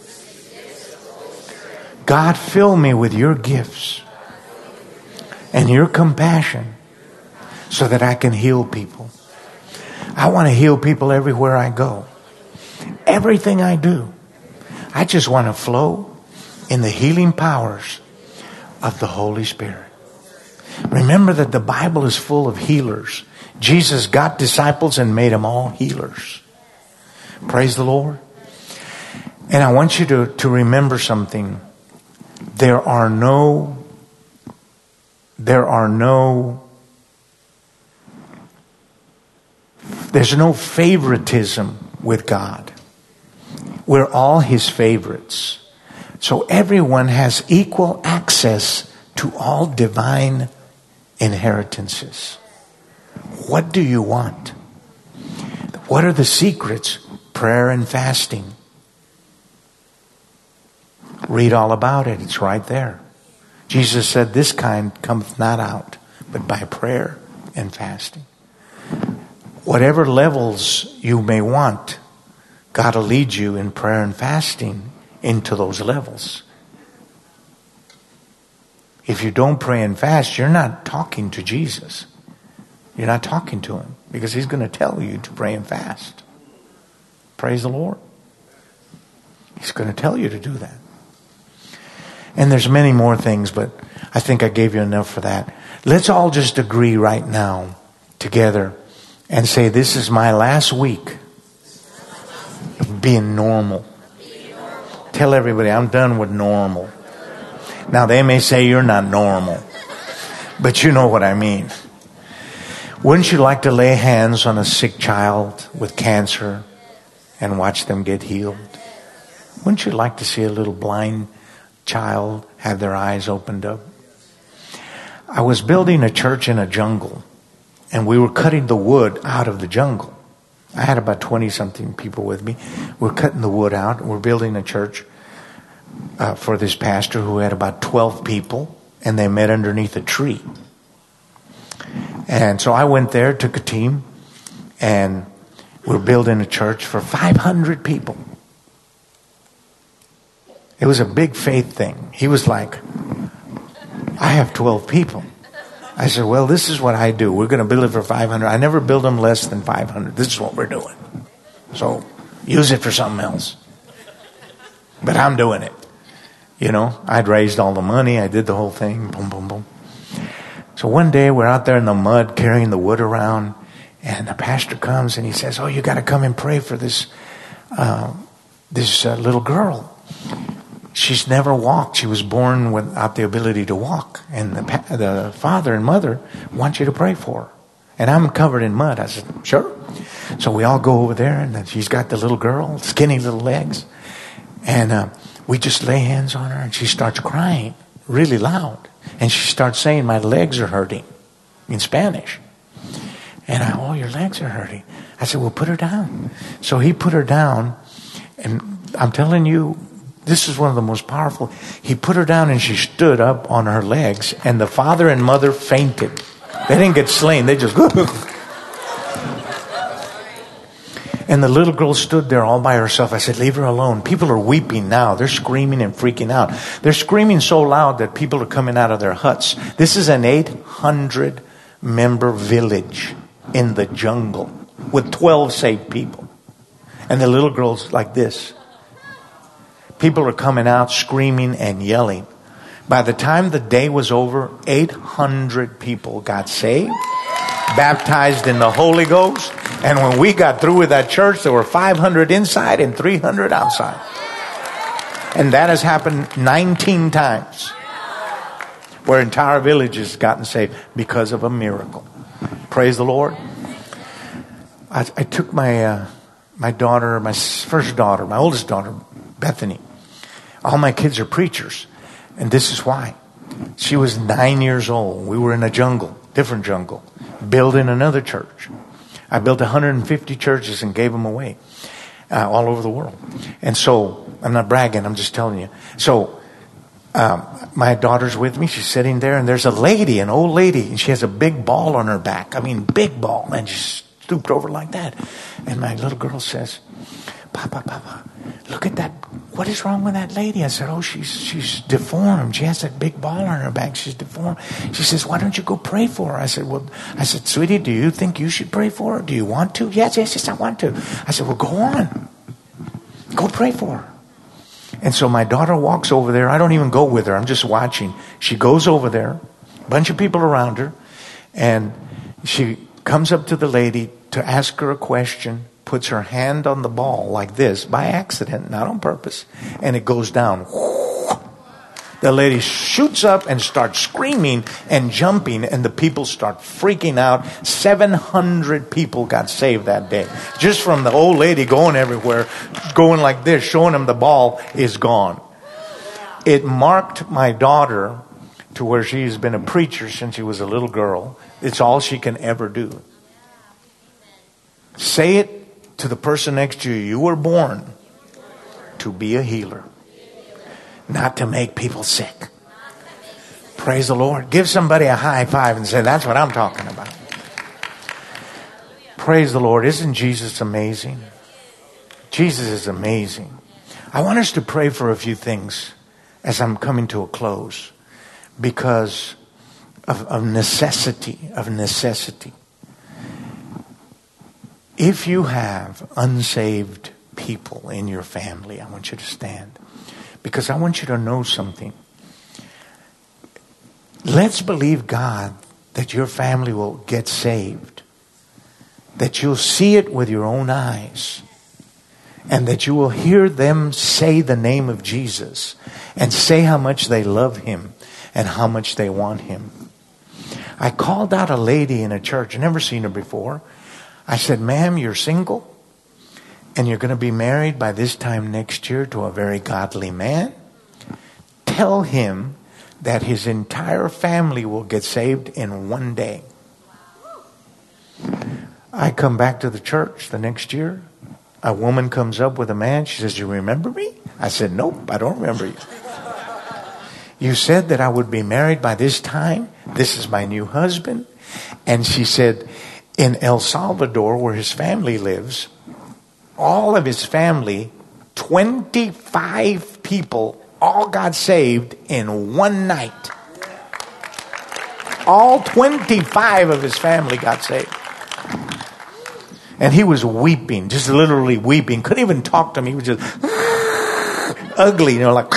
God, fill me with your gifts and your compassion so that I can heal people. I want to heal people everywhere I go. Everything I do. I just want to flow in the healing powers of the Holy Spirit. Remember that the Bible is full of healers. Jesus got disciples and made them all healers. Praise the Lord. And I want you to, to remember something. There are no, there are no, there's no favoritism with God. We're all His favorites. So everyone has equal access to all divine inheritances. What do you want? What are the secrets? Prayer and fasting. Read all about it. It's right there. Jesus said, this kind cometh not out, but by prayer and fasting. Whatever levels you may want, God will lead you in prayer and fasting into those levels. If you don't pray and fast, you're not talking to Jesus. You're not talking to Him because He's going to tell you to pray and fast. Praise the Lord. He's going to tell you to do that. And there's many more things, but I think I gave you enough for that. Let's all just agree right now together and say, this is my last week of being normal. Tell everybody, I'm done with normal. Now, they may say you're not normal, but you know what I mean. Wouldn't you like to lay hands on a sick child with cancer and watch them get healed? Wouldn't you like to see a little blind child have their eyes opened up? I was building a church in a jungle, and we were cutting the wood out of the jungle. I had about twenty-something people with me. We're cutting the wood out. We're building a church uh, for this pastor who had about twelve people, and they met underneath a tree. And so I went there, took a team, and we're building a church for five hundred people. It was a big faith thing. He was like, I have twelve people. I said, well, this is what I do. We're going to build it for five hundred. I never build them less than five hundred. This is what we're doing. So use it for something else. But I'm doing it. You know, I'd raised all the money. I did the whole thing. Boom, boom, boom. So one day we're out there in the mud carrying the wood around, and the pastor comes and he says, oh, you got to come and pray for this, uh, this uh, little girl. She's never walked. She was born without the ability to walk. And the, the father and mother want you to pray for her. And I'm covered in mud. I said, sure. So we all go over there, and she's got the little girl, skinny little legs. And uh, we just lay hands on her, and she starts crying really loud. And she starts saying, my legs are hurting, in Spanish. And I, oh, your legs are hurting. I said, well, put her down. So he put her down, and I'm telling you, this is one of the most powerful. He put her down and she stood up on her legs, and the father and mother fainted. They didn't get slain. They just... And the little girl stood there all by herself. I said, leave her alone. People are weeping now. They're screaming and freaking out. They're screaming so loud that people are coming out of their huts. This is an eight hundred member village in the jungle with twelve saved people. And the little girl's like this. People are coming out screaming and yelling. By the time the day was over, eight hundred people got saved, baptized in the Holy Ghost. And when we got through with that church, there were five hundred inside and three hundred outside. And that has happened nineteen times, where entire villages gotten saved because of a miracle. Praise the Lord. I, I took my uh, my daughter, my first daughter, my oldest daughter, Bethany. All my kids are preachers. And this is why. She was nine years old. We were in a jungle, different jungle, building another church. I built one hundred fifty churches and gave them away uh, all over the world. And so, I'm not bragging, I'm just telling you. So, um, my daughter's with me. She's sitting there, and there's a lady, an old lady, and she has a big ball on her back. I mean, big ball. And she stooped over like that. And my little girl says, Papa, Papa, look at that. What is wrong with that lady? I said, oh, she's she's deformed. She has that big ball on her back. She's deformed. She says, why don't you go pray for her? I said, well, I said, sweetie, do you think you should pray for her? Do you want to? Yes, yes, yes, I want to. I said, well, go on. Go pray for her. And so my daughter walks over there. I don't even go with her. I'm just watching. She goes over there, a bunch of people around her, and she comes up to the lady to ask her a question, puts her hand on the ball like this by accident, not on purpose, and it goes down. The lady shoots up and starts screaming and jumping, and the people start freaking out. seven hundred people got saved that day. Just from the old lady going everywhere, going like this, showing them the ball is gone. It marked my daughter to where she's been a preacher since she was a little girl. It's all she can ever do. Say it to the person next to you. You were born to be a healer, not to make people sick. Praise the Lord. Give somebody a high five and say, that's what I'm talking about. Praise the Lord. Isn't Jesus amazing? Jesus is amazing. I want us to pray for a few things as I'm coming to a close, because of, of necessity, of necessity. If you have unsaved people in your family, I want you to stand, because I want you to know something. Let's believe God that your family will get saved. that you'll see it with your own eyes, and that you will hear them say the name of Jesus and say how much they love Him and how much they want Him. I called out a lady in a church. I've never seen her before. I said, ma'am, you're single and you're going to be married by this time next year to a very godly man. Tell him that his entire family will get saved in one day. I come back to the church the next year. A woman comes up with a man. She says, you remember me? I said, nope, I don't remember you. You said that I would be married by this time. This is my new husband. And she said, in El Salvador, where his family lives, all of his family, twenty-five people, all got saved in one night. All twenty-five of his family got saved. And he was weeping, just literally weeping. Couldn't even talk to me. He was just ugly, you know, like.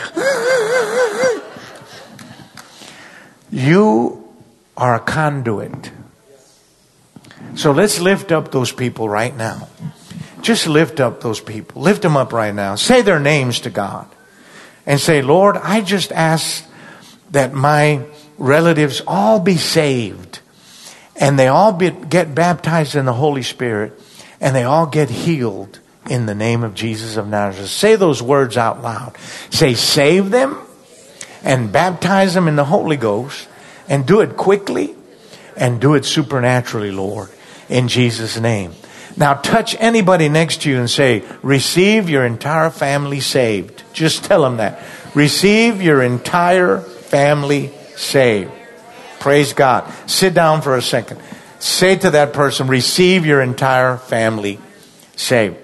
You are a conduit. So let's lift up those people right now. Just lift up those people. Lift them up right now. Say their names to God. And say, Lord, I just ask that my relatives all be saved. And they all be, get baptized in the Holy Spirit. And they all get healed in the name of Jesus of Nazareth. Say those words out loud. Say, save them and baptize them in the Holy Ghost. And do it quickly. And do it supernaturally, Lord. In Jesus' name. Now touch anybody next to you and say, receive your entire family saved. Just tell them that. Receive your entire family saved. Praise God. Sit down for a second. Say to that person, receive your entire family saved.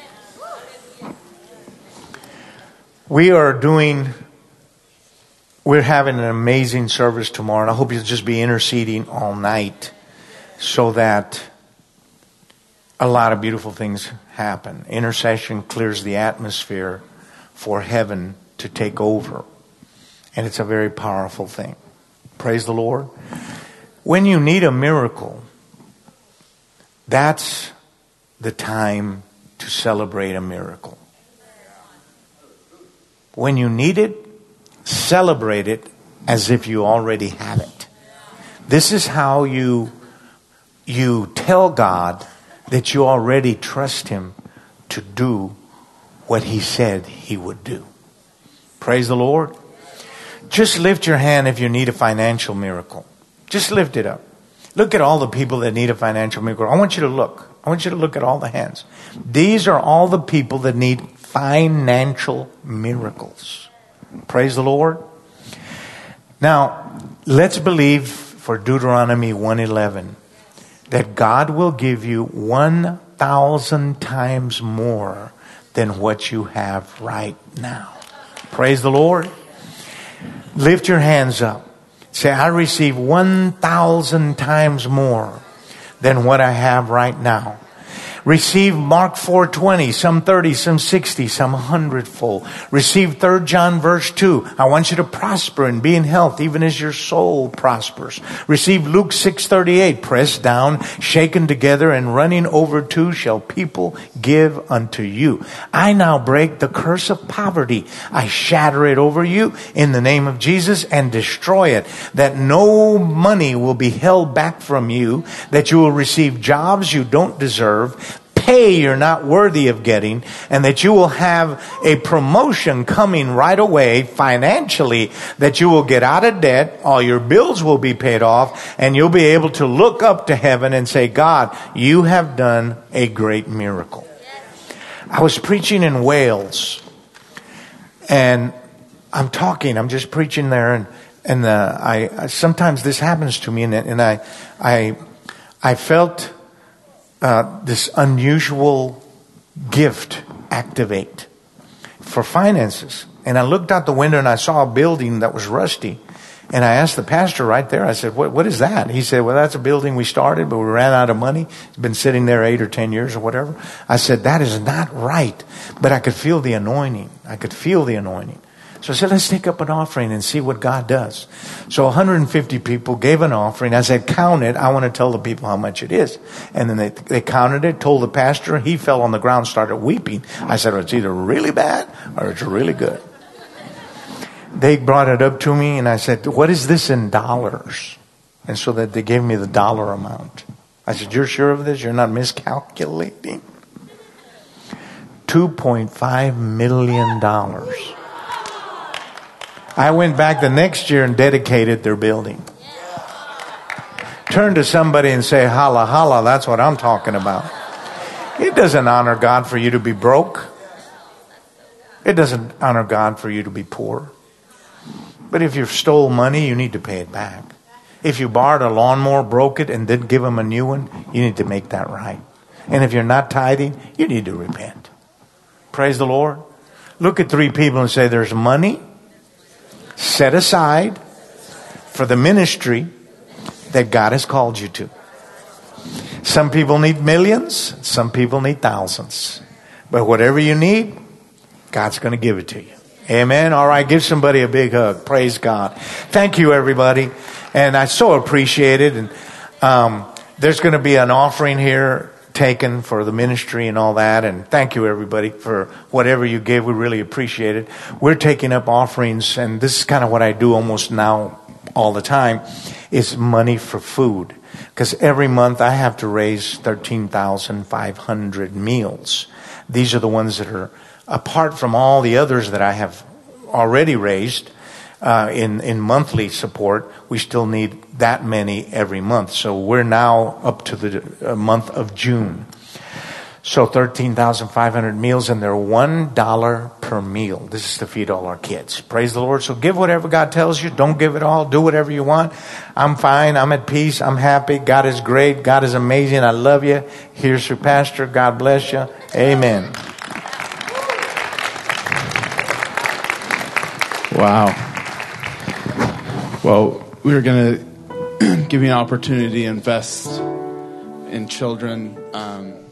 We are doing, we're having an amazing service tomorrow. And I hope you'll just be interceding all night so that a lot of beautiful things happen. Intercession clears the atmosphere for heaven to take over. And it's a very powerful thing. Praise the Lord. When you need a miracle, that's the time to celebrate a miracle. When you need it, celebrate it as if you already have it. This is how you, you tell God that you already trust Him to do what He said He would do. Praise the Lord. Just lift your hand if you need a financial miracle. Just lift it up. Look at all the people that need a financial miracle. I want you to look. I want you to look at all the hands. These are all the people that need financial miracles. Praise the Lord. Now, let's believe for Deuteronomy one eleven. That God will give you one thousand times more than what you have right now. Praise the Lord. Lift your hands up. Say, I receive one thousand times more than what I have right now. Receive Mark four twenty, some thirty, some sixty, some hundredfold. Receive Third John verse two. I want you to prosper and be in health even as your soul prospers. Receive Luke six thirty-eight. Pressed down, shaken together, and running over to shall people give unto you. I now break the curse of poverty. I shatter it over you in the name of Jesus and destroy it. That no money will be held back from you. That you will receive jobs you don't deserve. Pay you're not worthy of getting, and that you will have a promotion coming right away financially, that you will get out of debt, all your bills will be paid off, and you'll be able to look up to heaven and say, God, you have done a great miracle. I was preaching in Wales, and I'm talking, I'm just preaching there, and and uh, I, I sometimes this happens to me, and and I I I felt Uh, this unusual gift activate for finances. And I looked out the window and I saw a building that was rusty. And I asked the pastor right there, I said, what, what is that? He said, well, that's a building we started, but we ran out of money. It's been sitting there eight or ten years or whatever. I said, that is not right. But I could feel the anointing. I could feel the anointing. So I said, let's take up an offering and see what God does. So one hundred fifty people gave an offering. I said, count it. I want to tell the people how much it is. And then they, they counted it, told the pastor. He fell on the ground, started weeping. I said, well, it's either really bad or it's really good. They brought it up to me, and I said, what is this in dollars? And so that they gave me the dollar amount. I said, you're sure of this? You're not miscalculating? two point five million dollars. I went back the next year and dedicated their building. Turn to somebody and say, holla, holla, that's what I'm talking about. It doesn't honor God for you to be broke. It doesn't honor God for you to be poor. But if you've stole money, you need to pay it back. If you borrowed a lawnmower, broke it, and didn't give them a new one, you need to make that right. And if you're not tithing, you need to repent. Praise the Lord. Look at three people and say, there's money set aside for the ministry that God has called you to. Some people need millions. Some people need thousands. But whatever you need, God's going to give it to you. Amen. All right. Give somebody a big hug. Praise God. Thank you, everybody. And I so appreciate it. And um, there's going to be an offering here taken for the ministry and all that. And thank you, everybody, for whatever you give. We really appreciate it. We're taking up offerings, and this is kind of what I do almost now all the time, is money for food. Because every month I have to raise thirteen thousand five hundred meals. These are the ones that are apart from all the others that I have already raised uh, in, in monthly support. We still need that many every month. So we're now up to the uh, month of June. So thirteen thousand five hundred meals, and they're one dollar per meal. This is to feed all our kids. Praise the Lord. So give whatever God tells you. Don't give it all. Do whatever you want. I'm fine. I'm at peace. I'm happy. God is great. God is amazing. I love you. Here's your pastor. God bless you. Amen. Wow. Well, we're going to give you an opportunity to invest in children. Um,